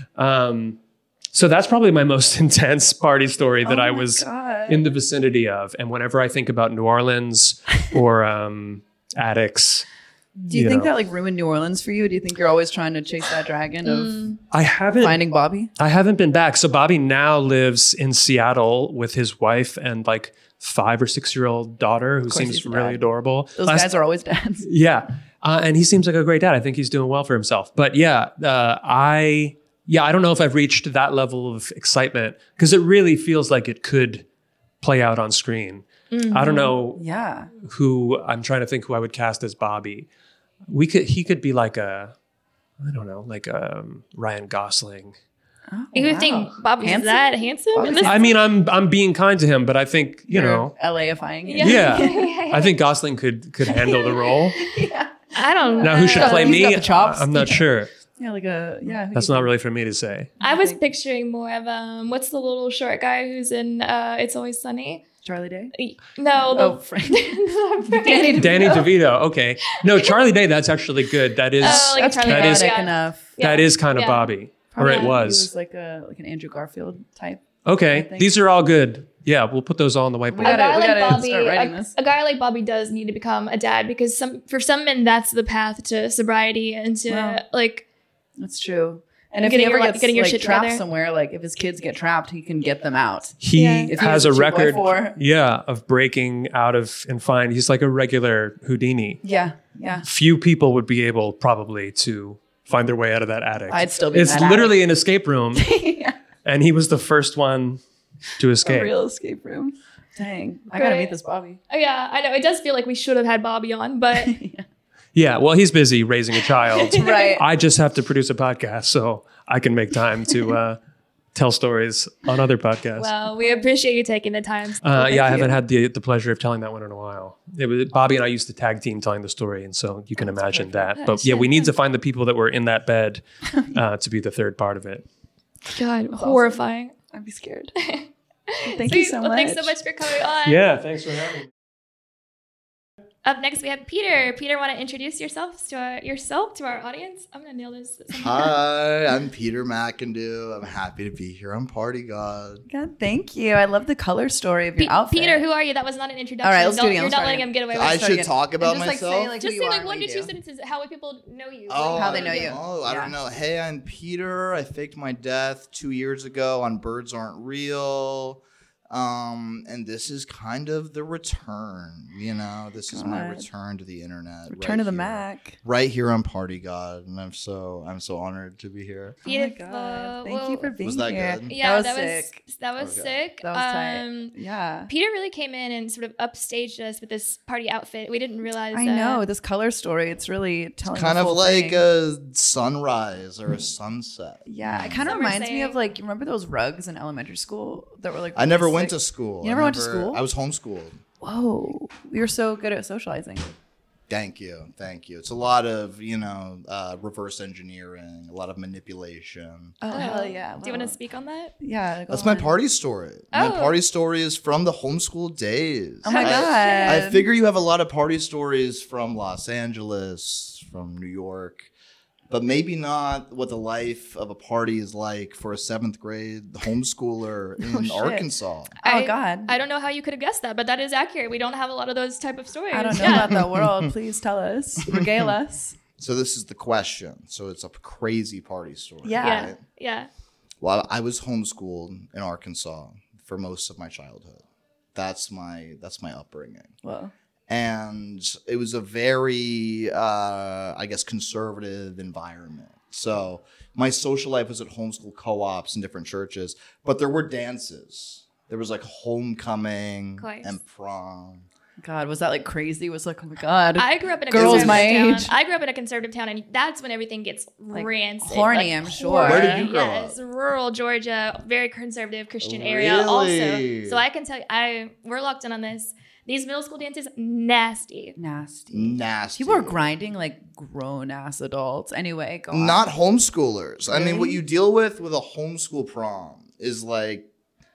Um, so that's probably my most intense party story that oh I was God. in the vicinity of. And whenever I think about New Orleans or um, addicts, do you, you think know. that like ruined New Orleans for you? Do you think you're always trying to chase that dragon of Mm. I haven't finding Bobby? I haven't been back. So Bobby now lives in Seattle with his wife and like five or six year old daughter who seems he's a really dad. adorable. Those Last- guys are always dads. Yeah. Uh, and he seems like a great dad. I think he's doing well for himself. But yeah, uh, I yeah, I don't know if I've reached that level of excitement because it really feels like it could play out on screen. Mm-hmm. I don't know Yeah. who I'm trying to think who I would cast as Bobby. We could he could be like a I don't know, like um, Ryan Gosling. Oh, You wow. think Bobby's Handsome? that handsome? Bobby's in this- I mean, I'm I'm being kind to him, but I think, you You're know, LAifying it. Yeah. yeah. Yeah, yeah, yeah. I think Gosling could could handle the role. I don't know. Now, who should play He's me? got the chops. I'm not sure. Yeah, like a yeah. That's not really for me to say. I was picturing more of um, what's the little short guy who's in uh, It's Always Sunny? Charlie Day. No, the Oh, Frank. Danny. Danny DeVito. Okay. No, Charlie Day. That's actually good. That is Oh, like That's Charlie that Brown, is- dramatic yeah. enough. Yeah. that is kind of Yeah. Bobby, or Yeah. it He was. was like a like an Andrew Garfield type. I Okay. think. These are all good. Yeah, we'll put those all on the We whiteboard. A gotta- guy like gotta Bobby, start writing a, this. a guy like Bobby does need to become a dad because some for some men that's the path to sobriety and to Wow. like That's true. And if Getting he ever your- gets getting your like shit trapped together. somewhere, like if his kids get trapped, he can get them out. He Yeah. If he has was a a two by record, four. yeah, of breaking out of and find. He's like a regular Houdini. Yeah, yeah. Few people would be able probably to find their way out of that attic. I'd still be in It's that literally an escape room, yeah. and he was the first one to A escape. real escape room. Dang, I gotta Great. meet this Bobby. oh yeah, I know it does feel like we should have had Bobby on, but Yeah, well, he's busy raising a child. Right. I just have to produce a podcast, so I can make time to uh, tell stories on other podcasts. well, we appreciate you taking the time. Uh, yeah, I you. haven't had the the pleasure of telling that one in a while. It was, Bobby and I used to tag team telling the story, and so you can imagine that. But yeah, we need to find the people that were in that bed uh, to be the third part of it. God, horrifying. I'd be scared. Thank Sweet. you so well, much. thanks so much for coming on. Yeah, thanks for having me. Up next, we have Peter. Peter, want to introduce yourself to our, yourself to our audience? I'm gonna nail this. Hi, I'm Peter McIndoe. I'm happy to be here on Party God. God, thank you. I love the color story of your Pe- outfit. Peter, who are you? That was not an introduction. All right, let's do Don't- it again. You're Let's not start letting again. him get away with I it. should again. talk about And just, like, say, myself. like, Just who say you like are, one what to you two do. sentences. How would people know you? Oh, How I they know don't you. know. I Yeah. don't know. Hey, I'm Peter. I faked my death two years ago on Birds Aren't Real. Um, and this is kind of the return, you know, this is my God. return to the internet. Return right to the here, Mac. Right here on Party God. And I'm so, I'm so honored to be here. Oh my God. Thank you for being Was that here. good? Yeah, that was that was sick. that was Okay. sick. That was tight. Um, Yeah. Peter really came in and sort of upstaged us with this party outfit. We didn't realize I that. know this color story. It's really telling Kind the of full like thing. a sunrise or a sunset. Yeah, it kind of Some are reminds me saying- of like you remember those rugs in elementary school that were like. I never really went sick? to school. You I never went to school? I was homeschooled. Whoa, you're so good at socializing. Thank you. Thank you. It's a lot of, you know, uh, reverse engineering, a lot of manipulation. Oh, Oh. hell yeah! Do you want to Wow. speak on that? Yeah, go That's my on. party story. My Oh. party story is from the homeschool days. Oh my I- god! I figure you have a lot of party stories from Los Angeles, from New York, but maybe not what the life of a party is like for a seventh grade homeschooler in shit. Arkansas. Oh I- god! I don't know how you could have guessed that, but that is accurate. We don't have a lot of those type of stories. I don't know Yeah. about that world. Please tell us, regale us. So this is the question. So it's a crazy party story. Yeah. Yeah, right? yeah. Well, I was homeschooled in Arkansas for most of my childhood. That's my that's my upbringing. Well, And it was a very, uh, I guess, conservative environment. So my social life was at homeschool co-ops and different churches, but there were dances. There was like homecoming Of course. and prom. God, was that like crazy? Was like, oh my god, I grew up in a Girls conservative my town. age. I grew up in a conservative town, and that's when everything gets Like, rancid. horny, Like, I'm sure. horny. Where did you grow yes, up? rural Georgia, very conservative Christian area. Really? Also, so I can tell you, I we're locked in on this. These middle school dances, nasty. nasty. Nasty. People are grinding like grown ass adults. Anyway, go on. Not homeschoolers. I mean, what Really? you deal with with a homeschool prom is like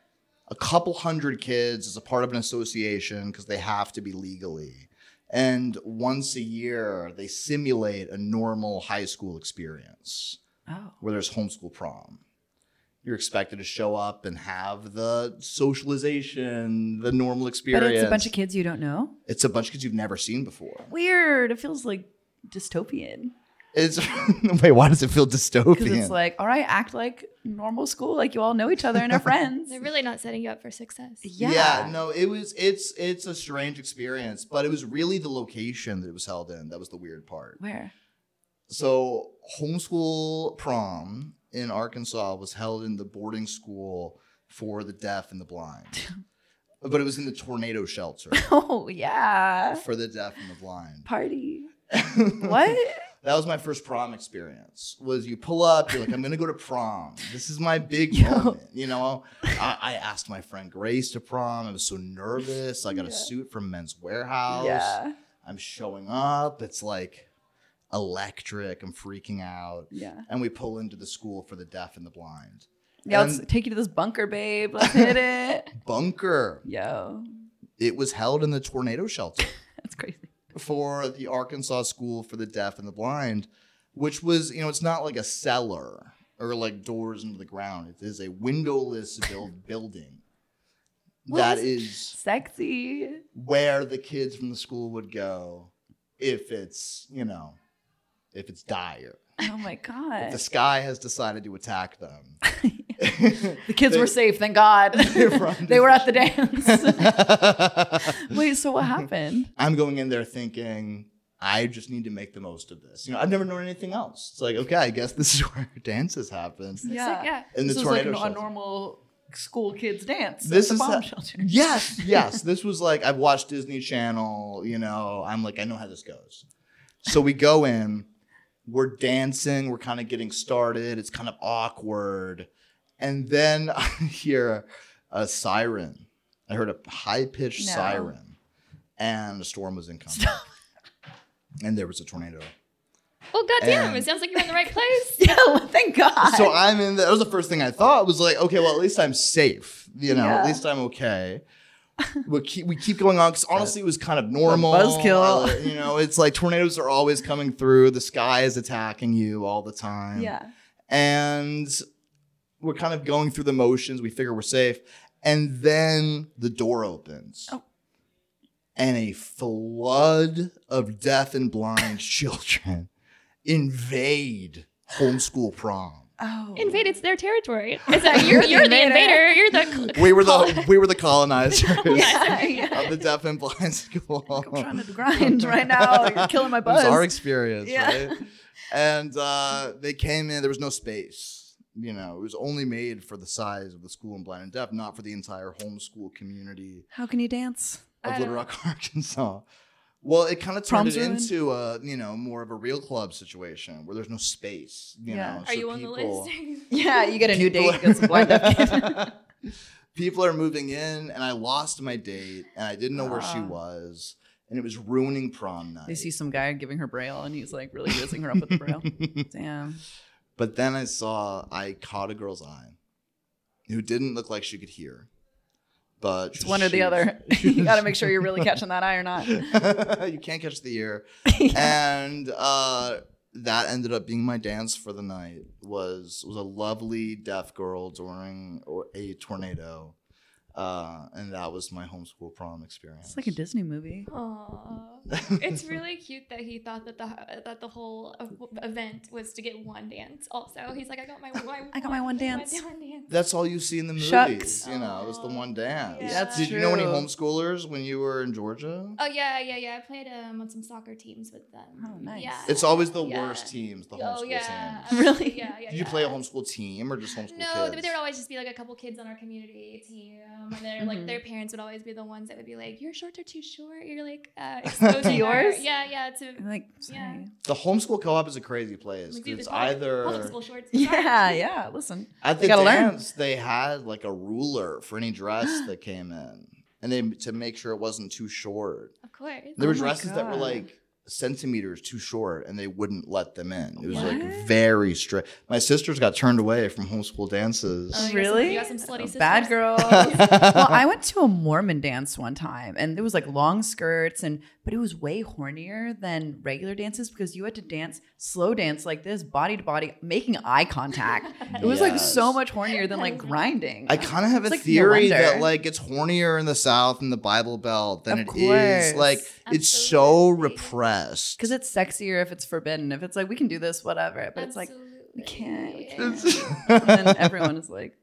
a couple hundred kids as a part of an association because they have to be legally. And once a year, they simulate a normal high school experience Oh, where there's homeschool prom. You're expected to show up and have the socialization, the normal but experience. it's a bunch of kids you don't know. It's a bunch of kids you've never seen before. Weird. It feels like dystopian It's wait, why does it feel because dystopian? it's like, all right, act like normal school, like you all know each other and are friends. They're really not setting you up for success. Yeah. no, it was it's it's a strange experience, but it was really the location that it was held in that was the weird part. Where? So homeschool prom in Arkansas was held in the boarding school for the deaf and the blind. But it was in the tornado shelter Oh yeah, for the deaf and the blind. party. What? That was my first prom experience. Was you pull up, you're like, I'm gonna go to prom. This is my big moment. You know, I, I asked my friend Grace to prom. I was so nervous. I got a suit from Men's Warehouse. Yeah. I'm showing up. It's like electric. I'm freaking out. Yeah. And we pull into the school for the deaf and the blind. Yeah, And let's take you to this bunker, babe. Let's hit it. bunker. Yo, It was held in the tornado shelter that's crazy. for the Arkansas School for the Deaf and the Blind, which was, you know, it's not like a cellar or like doors into the ground. It is a windowless build building. That is Sexy. where the kids from the school would go if it's, you know, if it's dire. Oh my If god. the sky has decided to attack them. The kids were safe, thank God. They were at the dance. Wait, so what happened? I'm going in there thinking, I just need to make the most of this. You know, I've never known anything else. It's like, okay, I guess this is where dances happen. Yeah. yeah. In the This was like tornado a shelter. normal school kids dance. This at is the bomb a- shelter. Yes, yes. This was like I've watched Disney Channel, you know, I'm like, I know how this goes. So we go in, we're dancing, we're kind of getting started, it's kind of awkward. And then I hear a siren. I heard a high-pitched No. siren. And a storm was incoming. And there was a tornado. Well, goddamn, And- it sounds like you're in the right place. Yeah, well, thank God. So I'm in the, that was the first thing I thought was like, okay, well, at least I'm safe. You know, Yeah. at least I'm okay. We keep, we keep going on because honestly, it was kind of normal. buzzkill. Uh, you know, it's like tornadoes are always coming through. The sky is attacking you all the time. yeah. And we're kind of going through the motions. We figure we're safe. And then the door opens. Oh. And a flood of deaf and blind children invade homeschool prom. Oh. Invade, it's their territory. It's like, you're, you're the invader. You're the. We were the we were the colonizers Yeah, yeah. of the deaf and blind school. I'm trying to grind right now. You're killing my It was buzz. our experience, Yeah. right? And uh, they came in. There was no space. You know, it was only made for the size of the school in blind and deaf, not for the entire homeschool community How can you dance? of I Little don't- Rock, Arkansas. Well, it kind of turned Prom's it ruined? into a, you know, more of a real club situation where there's no space. You Yeah. know, Are so you on the people- list? Yeah, you get a new date. Get some blind deaf kid. People are moving in, and I lost my date, and I didn't know where she Ah. was, and it was ruining prom night. They see some guy giving her braille, and he's like really raising her up with the braille. Damn. But then I saw, I caught a girl's eye who didn't look like she could hear. But It's one or the other. You got to make sure you're really catching that eye or not. You can't catch the ear. And uh, that ended up being my dance for the night. Was was a lovely deaf girl during a tornado. Uh, and that was my homeschool prom experience. It's like a Disney movie. Aww. It's really cute that he thought that the that the whole ev- event was to get one dance. Also, he's like, I got my, my I got my one dance. one dance. That's all you see in the movies. Shucks. You know, it was the one dance. Yeah. That's Did you know any true. homeschoolers when you were in Georgia? Oh yeah, yeah, yeah. I played um, on some soccer teams with them. Oh, nice. Yeah. It's always the Yeah. worst teams, the homeschool Oh yeah. teams. Really? Yeah, yeah. Did you yeah. play a homeschool team or just homeschool No, kids? there would always just be like a couple kids on our community team, and then like their parents would always be the ones that would be like, "Your shorts are too short. You're like uh, exposing Yours? our-" Yeah, yeah. To I'm like, sorry. yeah. The homeschool co-op is a crazy place. Like, dude, It's it's hard- either homeschool shorts. Yeah, yeah. Listen, at they the gotta learn. dance they had like a ruler for any dress that came in, and they to make sure it wasn't too short. Of course. There were Oh my dresses that were God. like centimeters too short, and they wouldn't let them in. It was What? like very strict. My sisters got turned away from homeschool dances. Oh, you got some- Really? You got some slutty sisters. Bad girl. Well, I went to a Mormon dance one time, and it was like long skirts, and but it was way hornier than regular dances because you had to dance slow dance like this, body to body, making eye contact. It was like Yes. so much hornier than like grinding. I kind of have It's a like, no theory wonder. that like it's hornier in the South in the Bible Belt than Of it is course. like it's so Absolutely. repressed. Because it's sexier if it's forbidden. If it's like we can do this, whatever. But it's like we can't. We can't. And then everyone is like,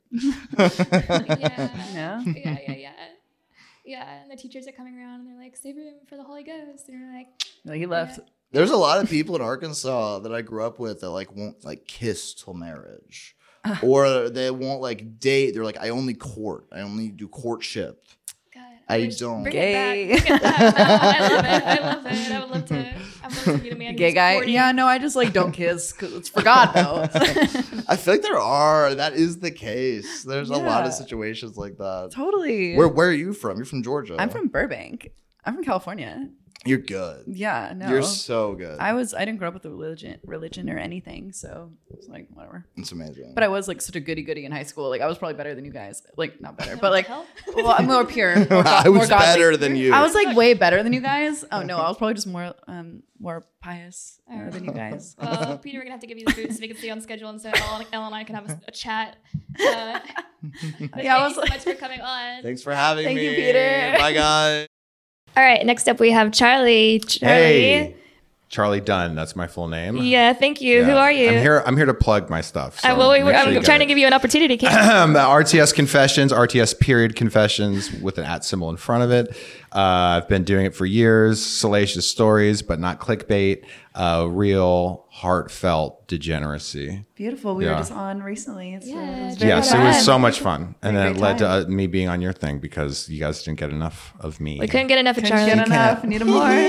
Yeah. Yeah. Yeah, yeah, yeah. Yeah, and the teachers are coming around and they're like, save room for the Holy Ghost. And you're like, like he left. There's a lot of people in Arkansas that I grew up with that like won't like kiss till marriage, or they won't like date. They're like, I only court. I only do courtship. God. I wish- don't. Bring Gay. it back. Bring it back. No, I love it. I love it. I would love to. I would love to meet a man. Gay who's guy. courting. Yeah, no, I just like don't kiss because it's for God though. I feel like there are. That is the case. There's a lot of Yeah. situations like that. Totally. Where Where are you from? You're from Georgia. I'm from Burbank. I'm from California. You're good. Yeah, no. You're so good. I was I didn't grow up with a religion religion or anything, so it's like whatever. It's amazing. But I was like such a goody goody in high school. Like I was probably better than you guys. Like not better, What but the like hell? well, I'm more pure. More, go- I more was godly. better than you. I was like way better than you guys. Oh no, I was probably just more um more pious uh, than you guys. Well, Peter, we're gonna have to give you the boots so we can stay on schedule, and so Elle, Elle and I can have a, a chat. Uh, but Yeah, I thank was you so like- much for coming on. Thanks for having Thank me. you, Peter. Bye, guys. All right, next up we have Charlie. Charlie. Hey, Charlie Dunn. That's my full name. Yeah, thank you. Who Yeah. are you? I'm here. I'm here to plug my stuff. So Uh, well, we, make sure I'm you trying get to give you an opportunity. Kate. Um, R T S Confessions, R T S period Confessions with an at symbol in front of it. Uh, I've been doing it for years. Salacious stories, but not clickbait. Uh, real, heartfelt degeneracy. Beautiful. We Yeah. were just on recently. It's, uh, Yeah, it was very Yes, it fun. was so much fun, and then Great it led to time. uh, me being on your thing because you guys didn't get enough of me. We couldn't get enough of Couldn't Charlie. get enough. Need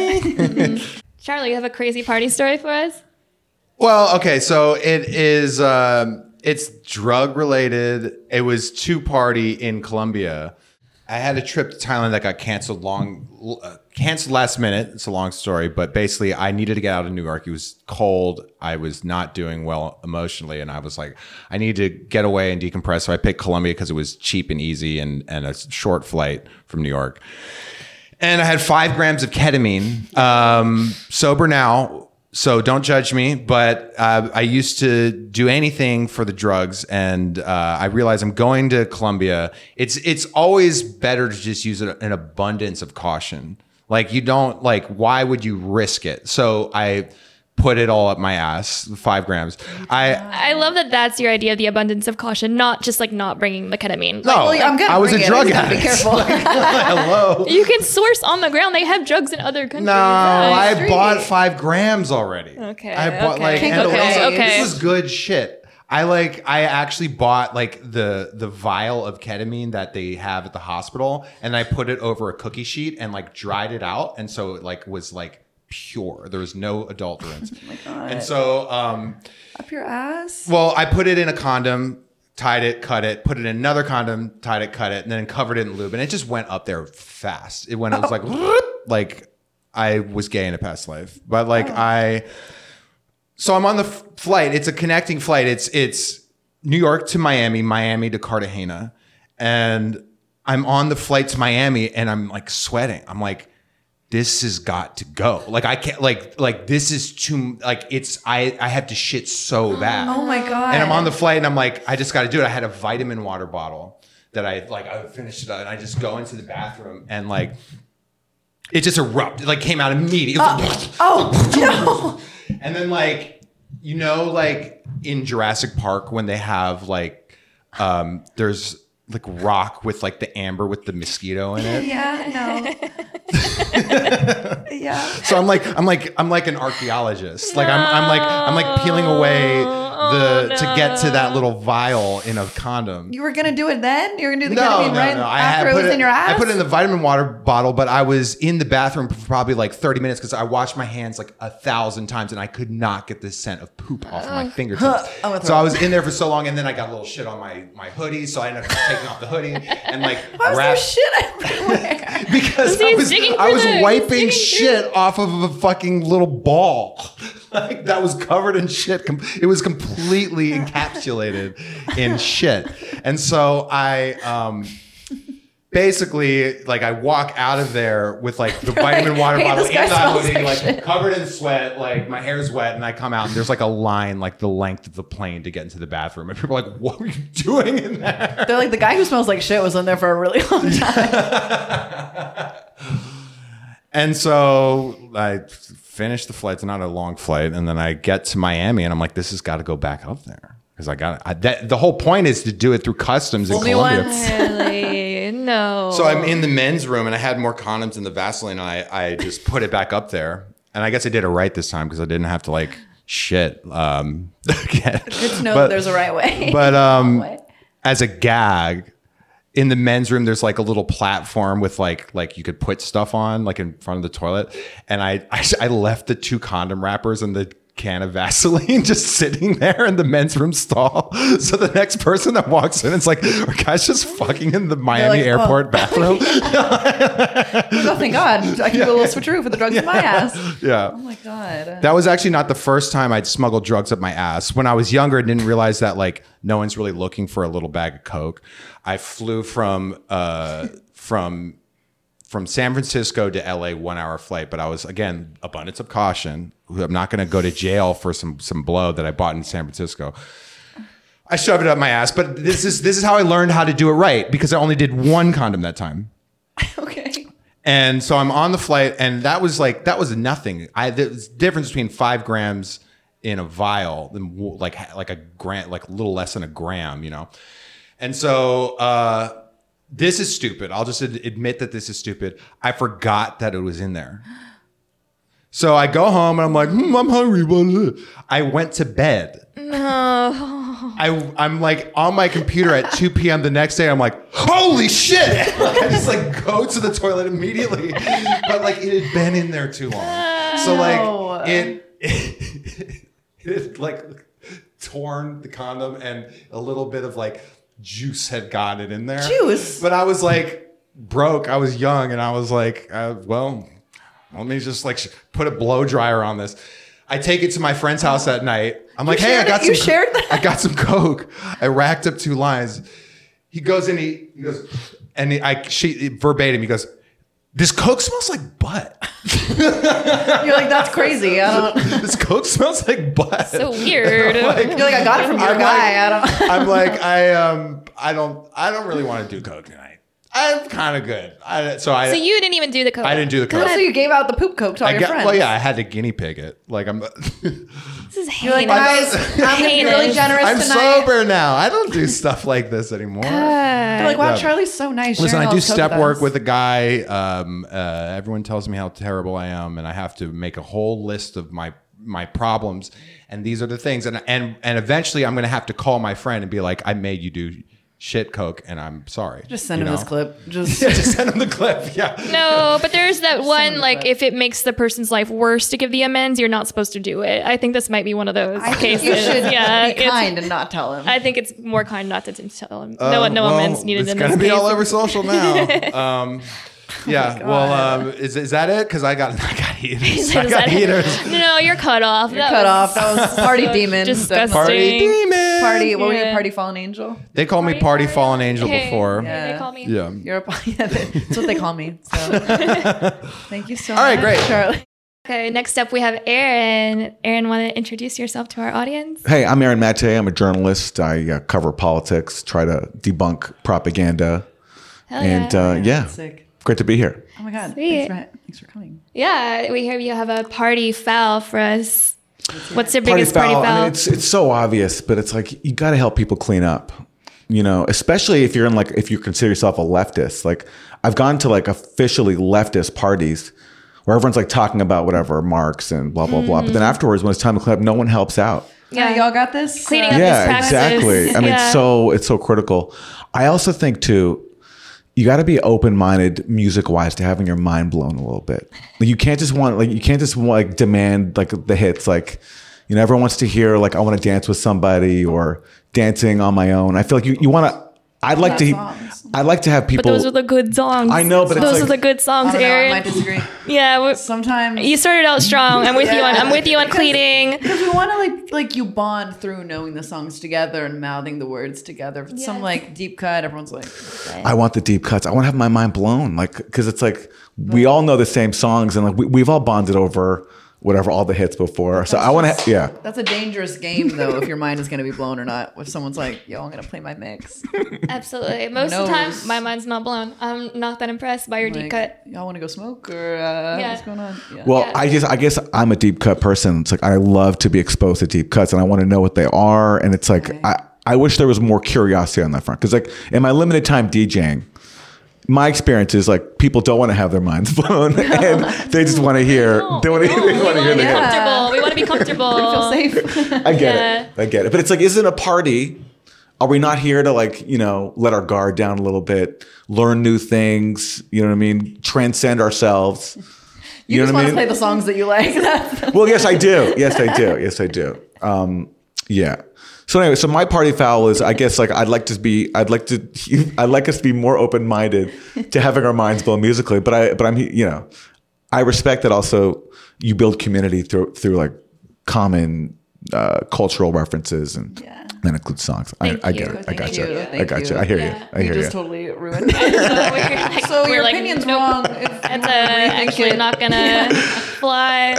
more. Charlie, you have a crazy party story for us? Well, okay, so it is. Um, it's drug related. It was two party in Colombia. I had a trip to Thailand that got canceled long, uh, canceled last minute. It's a long story, but basically, I needed to get out of New York. It was cold. I was not doing well emotionally, and I was like, I need to get away and decompress. So I picked Colombia because it was cheap and easy, and and a short flight from New York. And I had five grams of ketamine. Um, sober now. So don't judge me, but uh, I used to do anything for the drugs, and uh, I realized I'm going to Colombia. It's it's always better to just use an abundance of caution. Like you don't like, why would you risk it? So I put it all up my ass, five grams. I I love that that's your idea of the abundance of caution, not just like not bringing the ketamine. no, Well, I'm gonna I was a bring it, I drug just gotta addict. be careful. Like, hello. You can source on the ground. They have drugs in other countries. No, I street. bought five grams already. Okay, I bought okay. like, Can't and go also, okay. this was good shit. I like, I actually bought like the the vial of ketamine that they have at the hospital, and I put it over a cookie sheet and like dried it out, and so it like was like pure. There was no adulterants. Oh my God. And so, um, Up your ass. well, I put it in a condom, tied it, cut it, put it in another condom, tied it, cut it, and then covered it in lube, and it just went up there fast. It went, it was like, like I was gay in a past life, but like I. So I'm on the f- flight. It's a connecting flight. It's it's New York to Miami, Miami to Cartagena, and I'm on the flight to Miami, and I'm like sweating. I'm like, this has got to go. Like I can't. Like like this is too. Like it's I I have to shit so bad. Oh my God. And I'm on the flight, and I'm like, I just got to do it. I had a vitamin water bottle that I like. I finished it up, and I just go into the bathroom, and like, it just erupted. It like came out immediately. It was like, Oh no. and then like, you know, like in Jurassic Park when they have like, um, there's like rock with like the amber with the mosquito in it. Yeah. No. Yeah. So I'm like, I'm like, I'm like an archaeologist. Like I'm, I'm like, I'm like peeling away the Oh, to get to that no. little vial in a condom. You were gonna do it then? You were gonna do the No, ketamine no, right no. I after had it put was in your ass? I put it in the vitamin water bottle, but I was in the bathroom for probably like thirty minutes because I washed my hands like a thousand times and I could not get the scent of poop off of my fingertips. I'm gonna So throw I up. was in there for so long, and then I got a little shit on my my hoodie, so I ended up taking off the hoodie and like Why was there wrapped shit everywhere? because He's I was digging I through was the- he's wiping digging shit off of a fucking little ball. Like that was covered in shit. Com- It was completely encapsulated in shit. And so I um basically like I walk out of there with like the vitamin water Hey, bottle this in guy the smells hoodie, like like shit. covered in sweat, like my hair's wet, and I come out and there's like a line like the length of the plane to get into the bathroom. And people are like, what were you doing in there? They're like, the guy who smells like shit was in there for a really long time. And so I finished the flight. It's not a long flight. And then I get to Miami and I'm like, this has got to go back up there. Because I got I, that. The whole point is to do it through customs in Only Colombia. once. Really? No. So I'm in the men's room and I had more condoms in the Vaseline. And I, I just put it back up there. And I guess I did it right this time because I didn't have to like shit. Um, again. Good to know But- that there's a right way. But um, Wrong way. as a gag, in the men's room, there's like a little platform with like like you could put stuff on, like in front of the toilet. And I I, I left the two condom wrappers and the can of Vaseline just sitting there in the men's room stall. So the next person that walks in, it's like, are guys just fucking in the Miami like, airport oh. bathroom? Oh, thank God. I can do a little switcheroo for the drugs in my ass. Yeah. Oh my God. That was actually not the first time I'd smuggled drugs up my ass. When I was younger, I didn't realize that like no one's really looking for a little bag of coke. I flew from uh, from from San Francisco to L A, one hour flight, but I was again abundance of caution. I'm not going to go to jail for some some blow that I bought in San Francisco. I shoved it up my ass, but this is this is how I learned how to do it right because I only did one condom that time. Okay. And so I'm on the flight, and that was like that was nothing. I there's a difference between five grams in a vial than w- like like a gram, like a little less than a gram, you know. And so uh, this is stupid. I'll just ad- admit that this is stupid. I forgot that it was in there. So I go home and I'm like, hmm, I'm hungry. What is it? I went to bed. No. I, I'm like on my computer at two p.m. the next day. I'm like, holy shit. Like, I just like go to the toilet immediately. But like it had been in there too long. So like it, it, it like torn the condom and a little bit of like juice had gotten in there. Juice? But I was like broke. I was young and I was like, uh, well, let me just like sh- put a blow dryer on this. I take it to my friend's house at night. I'm like, You hey, I shared got it? You some. shared that? I got some coke. I racked up two lines. He goes in. He, he goes, and he, I she verbatim. He goes, this coke smells like butt. You're like, that's crazy. I don't. This coke smells like butt. So weird. You're like, I got it from your I'm guy. like- I don't. I'm like, I um, I don't, I don't really want to do coke tonight. I'm kind of good. I, so I So you didn't even do the coke. I didn't do the Oh, coke. so you gave out the poop coke to all I your get, friends. well, yeah, I had to guinea pig it. Like I'm, This is heinous. You're like, guys, I'm gonna be really Heinous. generous I'm tonight. sober now. I don't do stuff like this anymore. They're like, wow, Yeah. Charlie's so nice. Listen, sharing I all do his coke step with work us. with a guy. Um, uh, everyone tells me how terrible I am, and I have to make a whole list of my my problems. And these are the things. And and and eventually, I'm going to have to call my friend and be like, I made you do shit coke, and I'm sorry. Just send You him know? this clip. Just, Yeah, just send him the clip. Yeah. No, but there's that one, the like, clip. if it makes the person's life worse to give the amends, you're not supposed to do it. I think this might be one of those I think cases. you should yeah, be it's- kind and not tell him. I think it's more kind not to tell him. Uh, no, no well, amends needed it's in gonna this be case. all over social now. Um, yeah. well, um, is is that it? Because I got I got heaters. I Is got that- heaters. No, you're cut off. You're cut off. That was party demon. Disgusting. Party demon. Party. What were you? Yeah. Party fallen angel. They call me Party Party Party. Fallen Angel Hey, before. yeah, Yeah. they call me. Yeah. You're a. Yeah, that's what they call me. So, thank you so All right, much, great. Charlie. Okay, next up we have Aaron. Aaron, want to introduce yourself to our audience? Hey, I'm Aaron Mate. I'm a journalist. I uh, cover politics, try to debunk propaganda. Hell and yeah. uh, yeah, Sick. great to be here. Oh my god. Sweet. Thanks for, thanks for coming. Yeah, we hear you have a party foul for us. What's your Party biggest party foul. foul? I mean, it's it's so obvious, but it's like you got to help people clean up. You know, especially if you're in like if you consider yourself a leftist. Like I've gone to like officially leftist parties where everyone's like talking about whatever Marx and blah blah blah. But then afterwards, when it's time to clean up, no one helps out. Yeah, y'all got this. Cleaning Uh, up Yeah, this practice. exactly. I mean, Yeah. so it's so critical. I also think too, you got to be open-minded, music-wise, to having your mind blown a little bit. Like, you can't just want like you can't just want, like demand like the hits. Like, you know, everyone wants to hear like I want to dance with somebody or dancing on my own. I feel like you you want to. I'd like to. songs. I'd like to have But people. those are the good songs. I know, but it's those like- are the good I songs, don't know, I Aaron. might disagree. Yeah, we- Sometimes you started out strong. I'm with you on. I'm with you on cleaning. because we want to like like you bond through knowing the songs together and mouthing the words together. If it's Some Yes. like deep cut. Everyone's like, I want the deep cuts. I want to have my mind blown, like because it's like we all know the same songs and like we, we've all bonded over whatever all the hits before. So I want to, yeah. that's a dangerous game though. If your mind is going to be blown or not. If someone's like, yo, I'm going to play my mix. Absolutely. Most of the time, knows? my mind's not blown. I'm not that impressed by your deep Like, cut. y'all want to go smoke or uh, Yeah. what's going on? Yeah. Well, Yeah. I just, I guess I'm a deep cut person. It's like I love to be exposed to deep cuts, and I want to know what they are. And it's like Right. I, I wish there was more curiosity on that front because, like, in my limited time DJing, my experience is like people don't want to have their minds blown, and they just want to hear. No, They want to. no, They we want to hear want to the be hits. comfortable. We want to be comfortable. feel safe. I get Yeah. it. I get it. But it's like, isn't a party? Are we not here to like, you know, let our guard down a little bit, learn new things? You know what I mean? Transcend ourselves. You, You, just know what want I to mean? play the songs that you like. That's Well, yes, I do. Yes, I do. Yes, I do. Um, yeah. So anyway, so my party foul is, I guess, like I'd like to be, I'd like to, I'd like us to be more open minded to having our minds blown musically. But I, but I'm, you know, I respect that also. You build community through through like common uh, cultural references and Yeah. that includes songs. I, Thank I get you. it. I Thank got you. you. I Thank got you. you. I hear Yeah. you. I you hear just you. totally ruined it. So, we're like, So we're your like, opinion's nope, wrong. If That's you uh, rethink actually it. not gonna fly.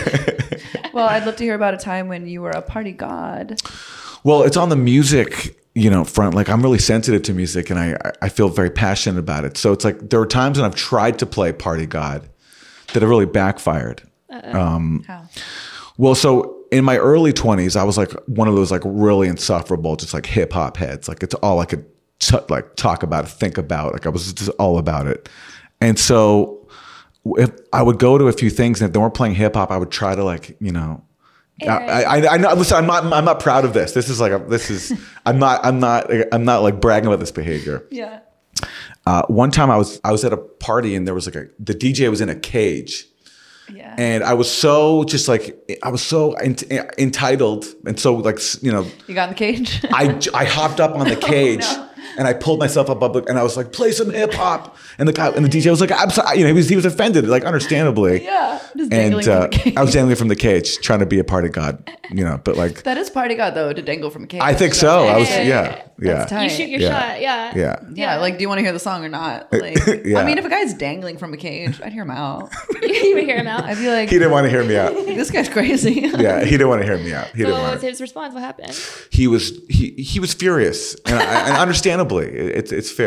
Well, I'd love to hear about a time when you were a party god. Well, it's on the music, you know, front. Like I'm really sensitive to music, and I I feel very passionate about it. So it's like there are times when I've tried to play party god that have really backfired. Um, How? well, so in my early twenties, I was like one of those like really insufferable, just like hip hop heads. Like it's all I could t- like talk about, think about. Like I was just all about it. And so if I would go to a few things, and if they weren't playing hip hop, I would try to like, you know. I, I, I know. Listen, I'm not. I'm not proud of this. This is like. A, this is. I'm not. I'm not. I'm not like bragging about this behavior. Yeah. Uh, one time I was. I was at a party and there was like a. The D J was in a cage. Yeah. And I was so just like I was so ent- entitled and so like you know You got in the cage? I, I hopped up on the cage no. and I pulled myself up, up and I was like play some hip hop and the guy and the D J was like I'm sorry, you know he was he was offended like understandably Yeah. Just and dangling from uh, the cage. I was dangling from the cage trying to be a party god you know but like That is party god though, to dangle from a cage. I think so I was Hey. yeah yeah That's tight. You shoot your Yeah. shot. Yeah. yeah Yeah, like, do you want to hear the song or not? Like, Yeah. I mean, if a guy's dangling from a cage, I'd hear him out. You would hear him out. I'd be like, he didn't want to hear me out this guy's crazy. yeah he didn't want to hear me out he So didn't what want was to. his response? What happened? He was he he was furious and, I, and understandably it's it's fair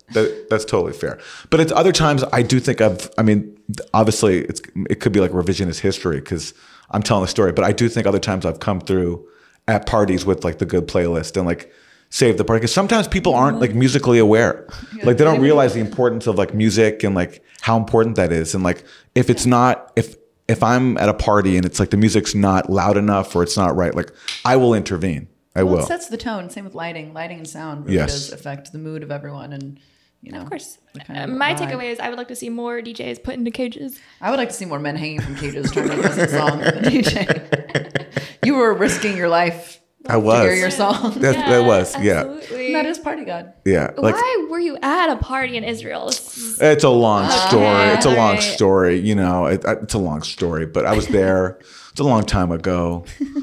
That, that's totally fair. But it's other times I do think I've, I mean, obviously it's, it could be like revisionist history because I'm telling the story, but I do think other times I've come through at parties with like the good playlist and like save the party. Because sometimes people aren't like musically aware. Like they don't realize the importance of like music and like how important that is. And like, if it's not, if, if I'm at a party and it's like the music's not loud enough or it's not right, like I will intervene. I well, will. It sets the tone. Same with lighting. Lighting and sound really Yes. does affect the mood of everyone. And, you know, Of course. kind Uh, of my vibe. takeaway is I would like to see more D Js put into cages. I would like to see more men hanging from cages trying to request a song from the D J. You were risking your life I was. to hear your song. That, that was, yeah. Absolutely. That is Party God. Yeah. Like, Why were you at a party in Israel? This is- it's a long story. It's a long Alright. story. You know, it, it's a long story, but I was there. It's a long time ago.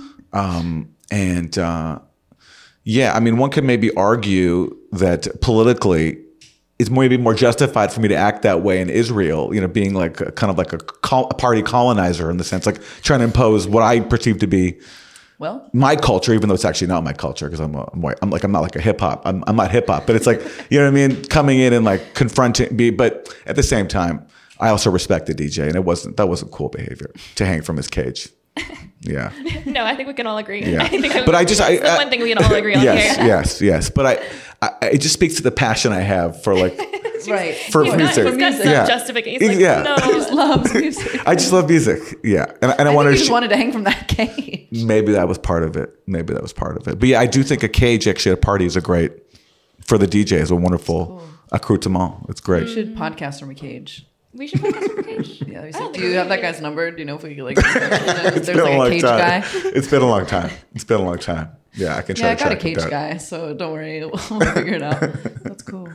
Um, and uh, yeah, I mean, one could maybe argue that politically it's maybe more justified for me to act that way in Israel, you know, being like a, kind of like a, col- a party colonizer in the sense, like trying to impose what I perceive to be Well, my culture, even though it's actually not my culture, because I'm, a, I'm white. I'm like I'm not like a hip hop. I'm I'm not hip hop, but it's like, you know what I mean, coming in and like confronting me. But at the same time, I also respect the D J, and it wasn't that wasn't cool behavior to hang from his cage. Yeah, no, I think we can all agree. yeah. I think But I just I, it's the I one thing we can all agree on yes, here. yes, yes. But I, I it just speaks to the passion I have for like right. for He's got- music. he's got some yeah. justification. He's like, yeah. no. He just loves music. I just love music. Yeah, and, and I, I, want think to. he just wanted to hang from that cage. Maybe that was part of it. Maybe that was part of it. But yeah, I do think a cage actually at a party is a great, for the D J, is a wonderful Cool. accoutrement. It's great. We should podcast from a cage. We should podcast from a cage. Yeah, we I said, don't do think you we have that did. guy's number? Do you know if we could like? It's There's been a like a long cage time. guy. It's been a long time. It's been a long time. Yeah, I can try Yeah, I to got a track it cage down. guy, so don't worry, we'll figure it out. That's cool.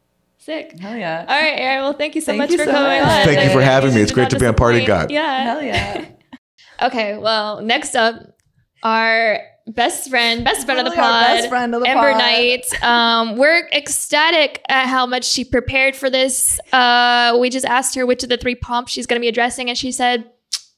Sick. Hell yeah. All right, Erin. Well, thank you so Thank much you for so coming much. on. Thank you for I- having me. It's did great not to be on Party disappoint. God. Yeah. Hell yeah. Okay. Well, next up, our best friend, best friend of the Really our pod, best friend of the Ember pod. Knight. Um, we're ecstatic at how much she prepared for this. Uh, we just asked her which of the three prompts she's going to be addressing, and she said,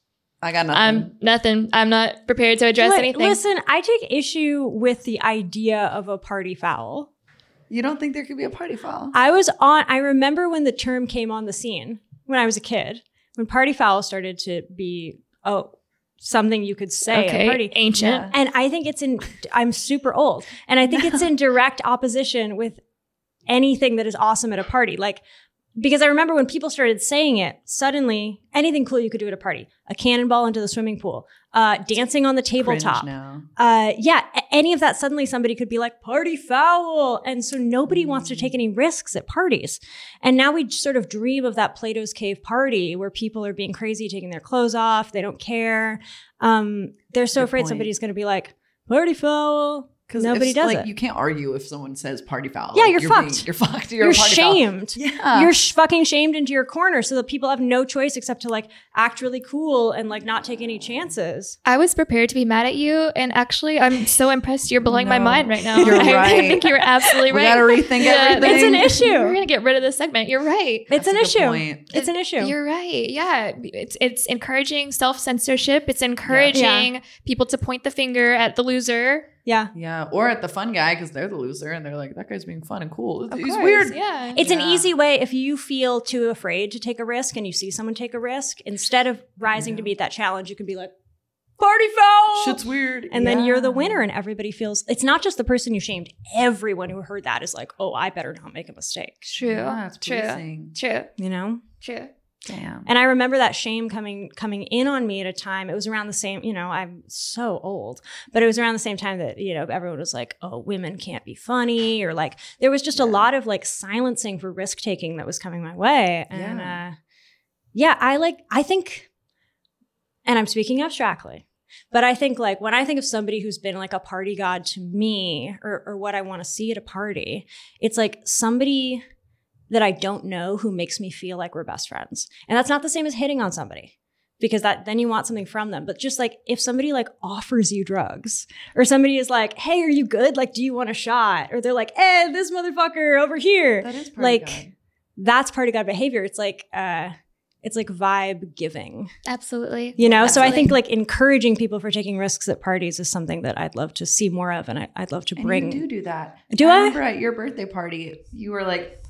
I got nothing. "I'm nothing. I'm not prepared to address Look, anything." Listen, I take issue with the idea of a party foul. You don't think there could be a party foul? I was on, I remember when the term came on the scene when I was a kid, when party foul started to be, oh, something you could say at Okay, a party. ancient. Yeah. And I think it's in, I'm super old. And I think it's in direct opposition with anything that is awesome at a party. Like, because I remember when people started saying it, suddenly anything cool you could do at a party, a cannonball into the swimming pool, uh, dancing on the tabletop. now. Uh, yeah, a- any of that, suddenly somebody could be like, party foul. And so nobody wants to take any risks at parties. And now we sort of dream of that Plato's Cave party where people are being crazy, taking their clothes off. They don't care. Um, they're so Good afraid point. somebody's going to be like, party foul. Because Nobody does like, it. You can't argue if someone says party foul. Yeah, Like, you're being- fucked. you're fucked. You're, You're a party foul. shamed. Yeah. You're sh- fucking shamed into your corner so that people have no choice except to like act really cool and like not take any chances. I was prepared to be mad at you, and actually, I'm so impressed. You're blowing my No. mind right now. You're I, I right. think you're absolutely We right. gotta rethink everything. It's an issue. We're gonna get rid of this segment. You're right. It's That's an a good issue. point. It's an issue. You're right. Yeah, it's it's encouraging self censorship. It's encouraging Yeah. people to point the finger at the loser. Yeah. Yeah, or at the fun guy because they're the loser and they're like, that guy's being fun and cool. Of He's course, weird. Yeah. It's an Yeah. easy way if you feel too afraid to take a risk and you see someone take a risk, instead of rising to meet that challenge, you can be like, party foul! Shit's weird. And then you're the Yeah. winner, and everybody feels it's not just the person you shamed. Everyone who heard that is like, oh, I better not make a mistake. True. Yeah, it's True. policing. True. You know? True. Damn. And I remember that shame coming coming in on me at a time. It was around the same, you know, I'm so old, but it was around the same time that, you know, everyone was like, oh, women can't be funny, or like there was just a lot of like silencing for risk taking that was coming my way. And Yeah. uh yeah, I like I think, and I'm speaking abstractly, but I think like when I think of somebody who's been like a party god to me, or or what I want to see at a party, it's like somebody that I don't know who makes me feel like we're best friends. And that's not the same as hitting on somebody, because that then you want something from them. But just like if somebody like offers you drugs, or somebody is like, hey, are you good? Like, do you want a shot? Or they're like, hey, this motherfucker over here. That is party like god. that's party god behavior. It's like uh it's like vibe giving. Absolutely. You know, so I Absolutely. think like encouraging people for taking risks at parties is something that I'd love to see more of, and I, I'd love to And bring. you do do that. Do I? remember at your birthday party, you were like,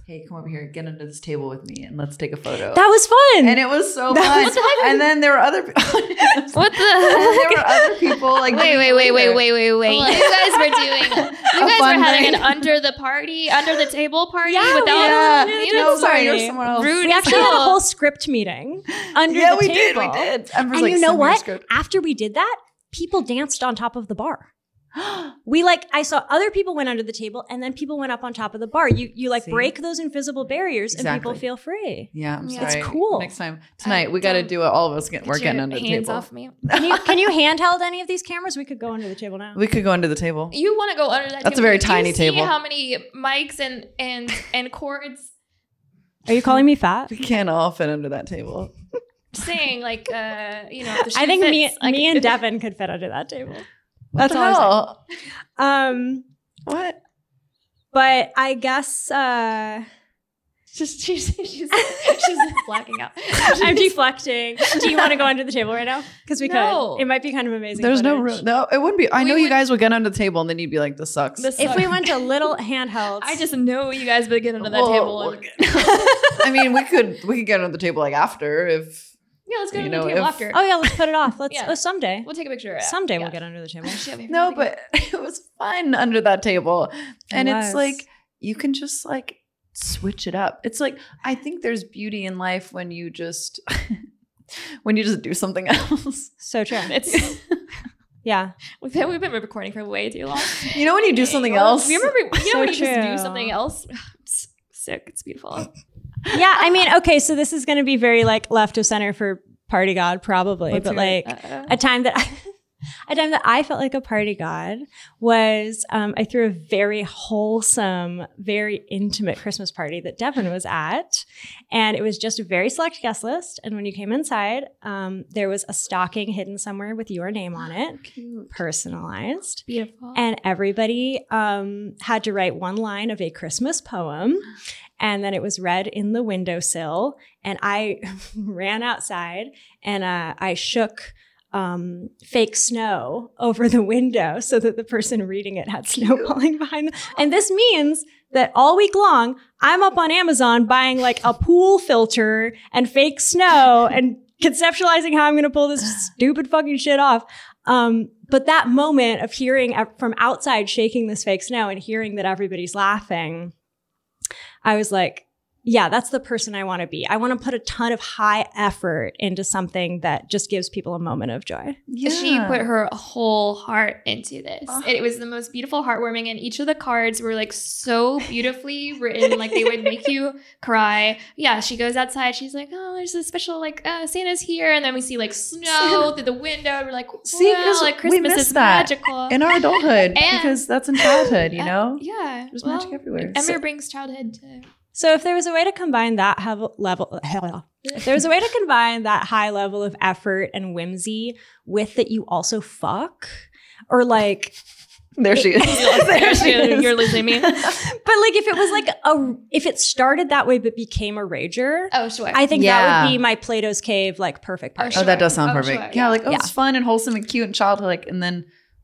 hey, come over here, get under this table with me, and let's take a photo. That was fun. And it was so That fun. was fun. And then there were other people. What the There were other people like wait, wait, wait, wait, wait, wait, wait. Hold on. You guys were doing you A guys fun were having night. an under the party, under the table party Yeah, without yeah. you No, know, sorry, you're somewhere else. Rude we as actually had a hell. whole script meeting under Yeah, the we did, table. we did. Ember's And like, you know "Send me your what? script." After we did that, people danced on top of the bar. We like I saw other people went under the table and then people went up on top of the bar. You you like See? break those invisible barriers and Exactly. people feel free. Yeah, I'm Yeah. sorry. It's cool. Next time, tonight, we got to do it. All of us get, we're Get getting your under the hands table. off me. Can you can you handheld any of these cameras? We could go under the table now. We could go under the table. You want to go under that That's table. a very Do tiny you see table. how many mics and and and cords Are you calling me fat? We can't all fit under that table. saying like uh you know the I shoe think me, fits, like, me and if- Devin could fit under that table. What That's the all I'm hell? saying. Um, What? but I guess uh, Just she's she's she's blacking out. I'm deflecting. Do you want to go under the table right now? Because we No. could. It might be kind of amazing. There's no footage. room. No, it wouldn't be. I We know you would- guys would get under the table and then you'd be like, this sucks. This If we sucks. went to little handhelds, I just know you guys would get under that Well, table. And, I mean, we could we could get under the table like after if yeah, let's go you under know, the table if- after. oh yeah, let's put it off. Let's Yeah. oh, someday. We'll take a picture. Someday yeah. we'll get under the table. no, but it was fun under that table, and was. it's like you can just like switch it up. It's like I think there's beauty in life when you just when you just do something else. So true. It's Yeah. we've been, we've been recording for way too long. You know when you do something else. You remember? You know So when you just do true. something else? It's sick. It's beautiful. Yeah, I mean, okay, so this is going to be very like left of center for Party God, probably, Let's but hear it. like Uh-uh. a time that I, a time that I felt like a party god was um, I threw a very wholesome, very intimate Christmas party that Devin was at, and it was just a very select guest list. And when you came inside, um, there was a stocking hidden somewhere with your name on it, personalized. Beautiful. And everybody um, had to write one line of a Christmas poem. And then it was read in the windowsill. And I ran outside and uh, I shook um, fake snow over the window so that the person reading it had snow falling behind them. And this means that all week long, I'm up on Amazon buying like a pool filter and fake snow and conceptualizing how I'm going to pull this stupid fucking shit off. Um, but that moment of hearing uh, from outside shaking this fake snow and hearing that everybody's laughing, I was like, yeah, that's the person I want to be. I want to put a ton of high effort into something that just gives people a moment of joy. Yeah. She put her whole heart into this. It was the most beautiful, heartwarming, and each of the cards were like so beautifully written, like they would make you cry. Yeah, she goes outside. She's like, "Oh, there's a special like uh, Santa's here," and then we see like snow through the window. And we're like, wow, See, because like we Christmas miss is that magical in our adulthood And- because that's in childhood, you Uh, know. yeah, There's well, magic everywhere. Ember So- brings childhood to. So if there was a way to combine that have level, if there was a way to combine that high level of effort and whimsy with that you also fuck, or like, There she is. There she is. You're losing me. but like if it was like a, if it started that way but became a rager, Oh, sure. I think Yeah. that would be my Plato's Cave like perfect Oh, party. Oh, that does sound Oh, perfect. sure, yeah, yeah. like oh, Yeah. it's fun and wholesome and cute and childlike, and then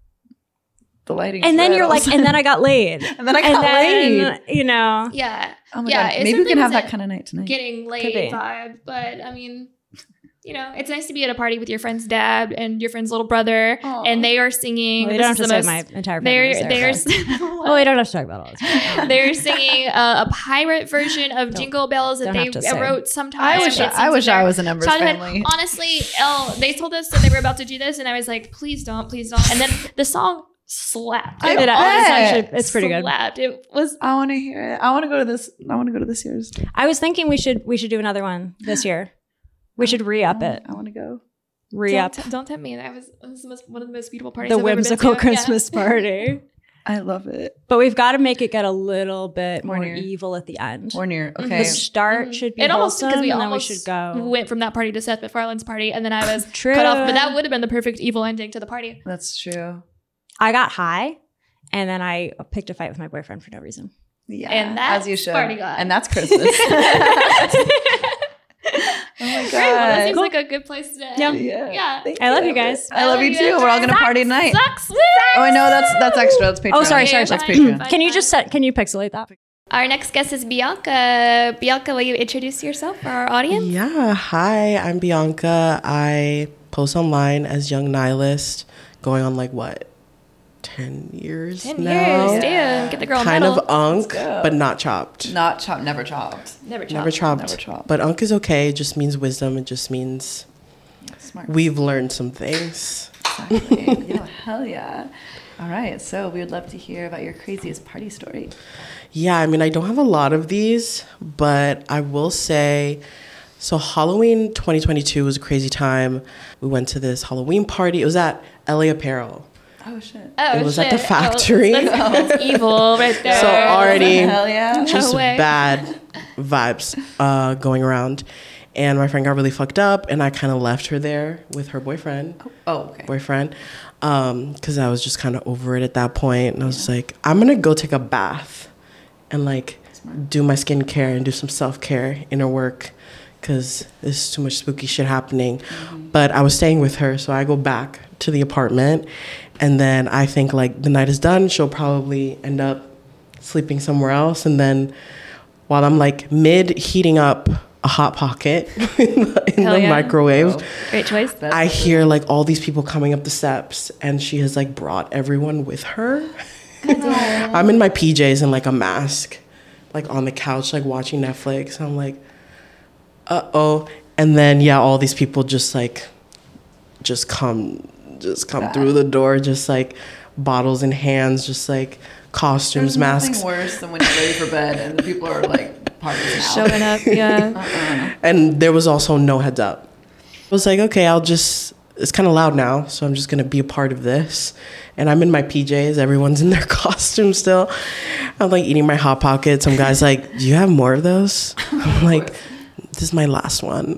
the lighting. And then you're like, and then I got laid. and then I got and then, laid. you know, Yeah. Oh my yeah, god, it maybe we can certainly have that wasn't kind of night tonight. Getting Could laid be. vibe, but I mean, you know, it's nice to be at a party with your friend's dad and your friend's little brother, Aw. and they are singing. well, you this don't have is to the say most- my entire family. They're was there, they're but- s- oh, we don't have to talk about all this. they're singing uh, a pirate version of Don't- Jingle Bells that don't they have to say. wrote sometime. I wish It I, seems wish like I their was an Ember's childhood. family. Honestly, Elle, they told us that they were about to do this, and I was like, please don't, please don't. And then the song slapped. I It bet. It's actually, it's pretty good. slapped. It was I want to hear it. I want to go to this. I want to go to this year's. I was thinking we should we should do another one this year. We should re-up it. I want to go. Re-up Don't, don't tempt me. That was, that was the most, one of the most beautiful parties. the I've ever been whimsical to. Christmas Yeah. party. I love it. But we've got to make it get a little bit more, More near. evil at the end. More near. Mhm. Okay. The start Mhm. should be It almost wholesome, because we and then almost we should go. went from that party to Seth MacFarlane's party, and then I was True. cut off. But that would have been the perfect evil ending to the party. That's true. I got high, and then I picked a fight with my boyfriend for no reason. Yeah. And that's as you should. party God. And that's Christmas. Oh my Great. Well, that god. seems like a good place to end. Yeah. Yeah. Yeah. Thank I love you guys. I love you too. guys. We're all gonna Sucks, party tonight. Sucks. Oh, I know that's that's extra. That's Patreon. Oh, sorry, sorry, That's fine, Patreon. fine, Can you fine. just set? Can you pixelate that? Our next guest is Bianca. Bianca, will you introduce yourself for our audience? Yeah, hi, I'm Bianca. I post online as Young Nihilist, going on like what, ten years ten now? years, damn. Get the girl a Kind medal. of unk, but not chopped. Not chopped, never chopped. Never chopped. Never chopped. Never chopped. But unk is okay. It just means wisdom. It just means Smart. we've learned some things. Exactly. Yeah, hell yeah. All right, so we would love to hear about your craziest party story. Yeah, I mean, I don't have a lot of these, but I will say, so Halloween twenty twenty-two was a crazy time. We went to this Halloween party. It was at L A Apparel. Oh, shit. Oh, It was shit. at the factory. Oh, that's, that's evil right there. So already Hell yeah. just No way. bad vibes uh, going around. And my friend got really fucked up, and I kind of left her there with her boyfriend. Oh, okay. Boyfriend. Because I was just kind of over it at that point. And I was just like, I'm going to go take a bath and like do my skincare and do some self-care, inner work, because there's too much spooky shit happening. Mm-hmm. But I was staying with her, so I go back to the apartment. And then I think like the night is done. She'll probably end up sleeping somewhere else. And then while I'm like mid heating up a Hot Pocket in the, in Hell the yeah. microwave, Great choice. I hear like all these people coming up the steps, and she has like brought everyone with her. I'm in my P Js and like a mask, like on the couch, like watching Netflix. I'm like, uh oh. And then yeah, all these people just like, just come, just come God. through the door, just like bottles in hands, just like costumes, There's masks. nothing worse than when you're ready for bed and the people are like partying out. Showing up, yeah. Uh-uh. And there was also no heads up. I was like, okay, I'll just, it's kind of loud now, so I'm just going to be a part of this. And I'm in my P Js. Everyone's in their costume still. I'm like eating my Hot Pocket. Some guy's like, do you have more of those? I'm like, this is my last one.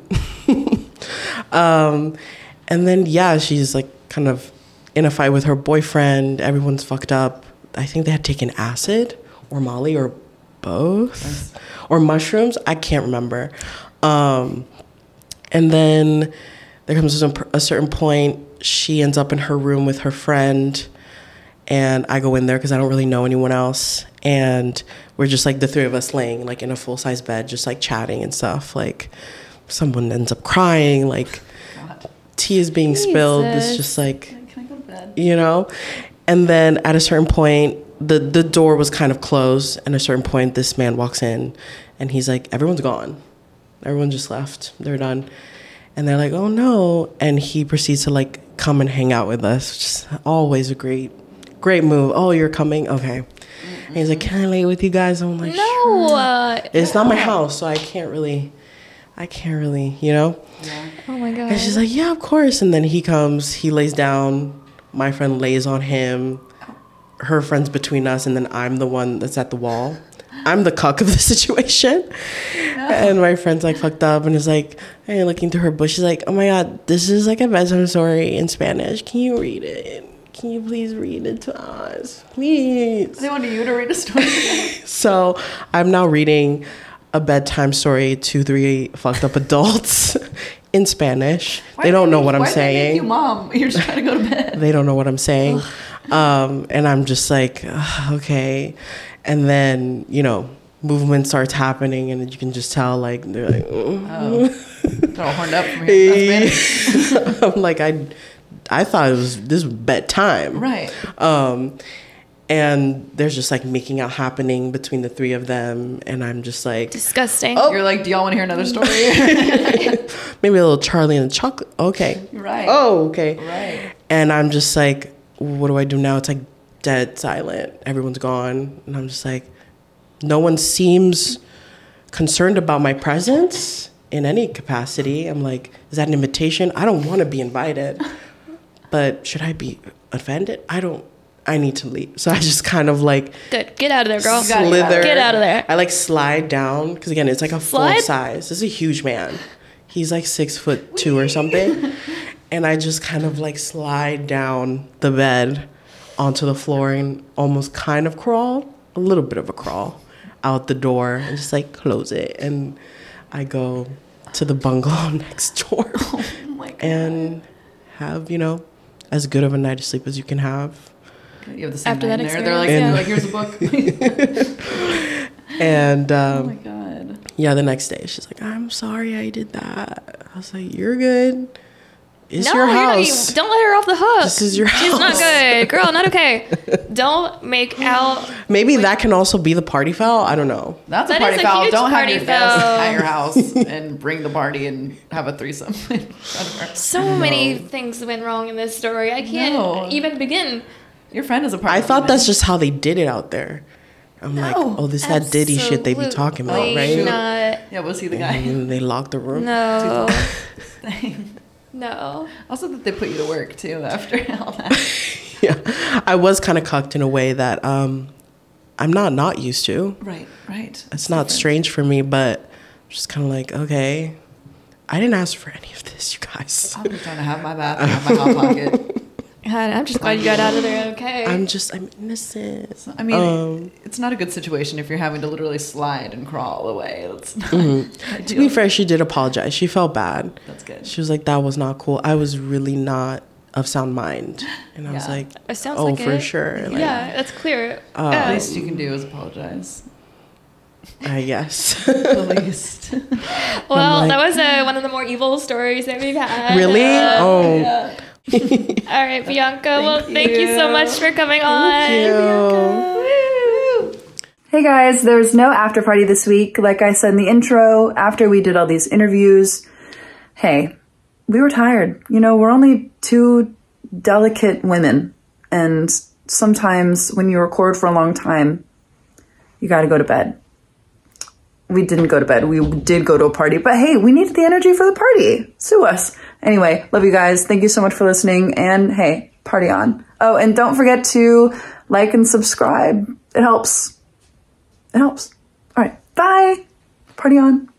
um, and then, yeah, she's like kind of in a fight with her boyfriend. Everyone's fucked up. I think they had taken acid or Molly or both or mushrooms. I can't remember. Um, and then there comes a, a certain point, she ends up in her room with her friend, and I go in there because I don't really know anyone else. And we're just like the three of us laying like in a full size bed, just like chatting and stuff. Like someone ends up crying, like God. Tea is being Jesus. spilled. It's just like, Can I go to bed? You know? And then at a certain point, the, the door was kind of closed. And at a certain point, this man walks in and he's like, everyone's gone. Everyone just left. They're done. And they're like, oh no. And he proceeds to like come and hang out with us, which is always a great, great move. Oh, you're coming? Okay. Mm-hmm. And he's like, can I lay with you guys? I'm like, no. Sure. Uh, it's not my house, so I can't really, I can't really, you know? Yeah. Oh my God. And she's like, yeah, of course. And then he comes, he lays down, my friend lays on him, her friend's between us, and then I'm the one that's at the wall. I'm the cuck of the situation. No. And my friend's like fucked up and is like, hey, looking through her book. She's like, oh my God, this is like a bedtime story in Spanish. Can you read it? Can you please read it to us? Please. They wanted you to read a story. So I'm now reading a bedtime story to three fucked up adults in Spanish. Why they don't they know make, what I'm why saying. They make you mom. You're just trying to go to bed. They don't know what I'm saying. Um, and I'm just like, okay. And then, you know, movement starts happening, and you can just tell, like, they're like, oh. They're all horned up from here. I'm like, I, I thought it was this was bedtime, right? Um, and there's just like making out happening between the three of them, and I'm just like, disgusting. Oh. You're like, do y'all want to hear another story? Maybe a little Charlie and the Chocolate. Okay, right. Oh, okay, right. And I'm just like, what do I do now? It's like dead silent. Everyone's gone. And I'm just like, no one seems concerned about my presence in any capacity. I'm like, is that an invitation? I don't want to be invited. But should I be offended? I don't, I need to leave. So I just kind of like. Good. Get out of there, girl. Slither. Get out of there. I like slide down. Because again, it's like a Slide? full size. This is a huge man. He's like six foot two or something. And I just kind of like slide down the bed onto the floor and almost kind of crawl, a little bit of a crawl, out the door and just like close it. And I go to the bungalow next door oh my God. and have, you know, as good of a night of sleep as you can have. You have the same After night that in there. They're like, experience, yeah. like, here's a book. And um, Oh my god. yeah, the next day she's like, I'm sorry I did that. I was like, you're good. It's no, your you're not house. even- don't let her off the hook. This is your She's not house. good. Girl, not okay. Don't make out. Maybe that can also be the party foul. I don't know. That's That a party is a foul. huge Don't have party your guests foul. at your house and bring the party and have a threesome in front of her. So many things went wrong in this story. I can't No. even begin. Your friend is a party I thought demon. that's just how they did it out there. I'm like, oh, this that Diddy shit they be talking about, Absolutely right? not. Yeah, was he the guy? And they locked the room. No. No. Also that they put you to work too after all that. Yeah, I was kind of cucked in a way that um, I'm not not used to. Right, right. It's not strange for me, but I'm just kind of like, okay, I didn't ask for any of this, you guys. I'm just trying to have my bath and have my hot pocket. God, I'm just glad you got out of there okay. I'm just, I'm innocent. I mean, Um, it's not a good situation if you're having to literally slide and crawl away. That's not mhm. To ideal. be fair, she did apologize. She felt bad. That's good. She was like, that was not cool. I was really not of sound mind. And I was Yeah. like, It sounds oh, like for it. sure. Like, Yeah, that's clear. Um, Yeah. The least you can do is apologize. I guess. The least. Well, like- that was uh, one of the more evil stories that we've had. Really? Uh, Oh. yeah. All right, Bianca. well, thank you so you. much for coming on. Thank you. Woo. Hey guys, there's no after party this week. Like I said in the intro, after we did all these interviews, hey, we were tired. You know, we're only two delicate women. And sometimes when you record for a long time, you got to go to bed. We didn't go to bed. We did go to a party. But hey, we needed the energy for the party. Sue us. Anyway, love you guys. Thank you so much for listening. And hey, party on. Oh, and don't forget to like and subscribe. It helps. It helps. All right. Bye. Party on.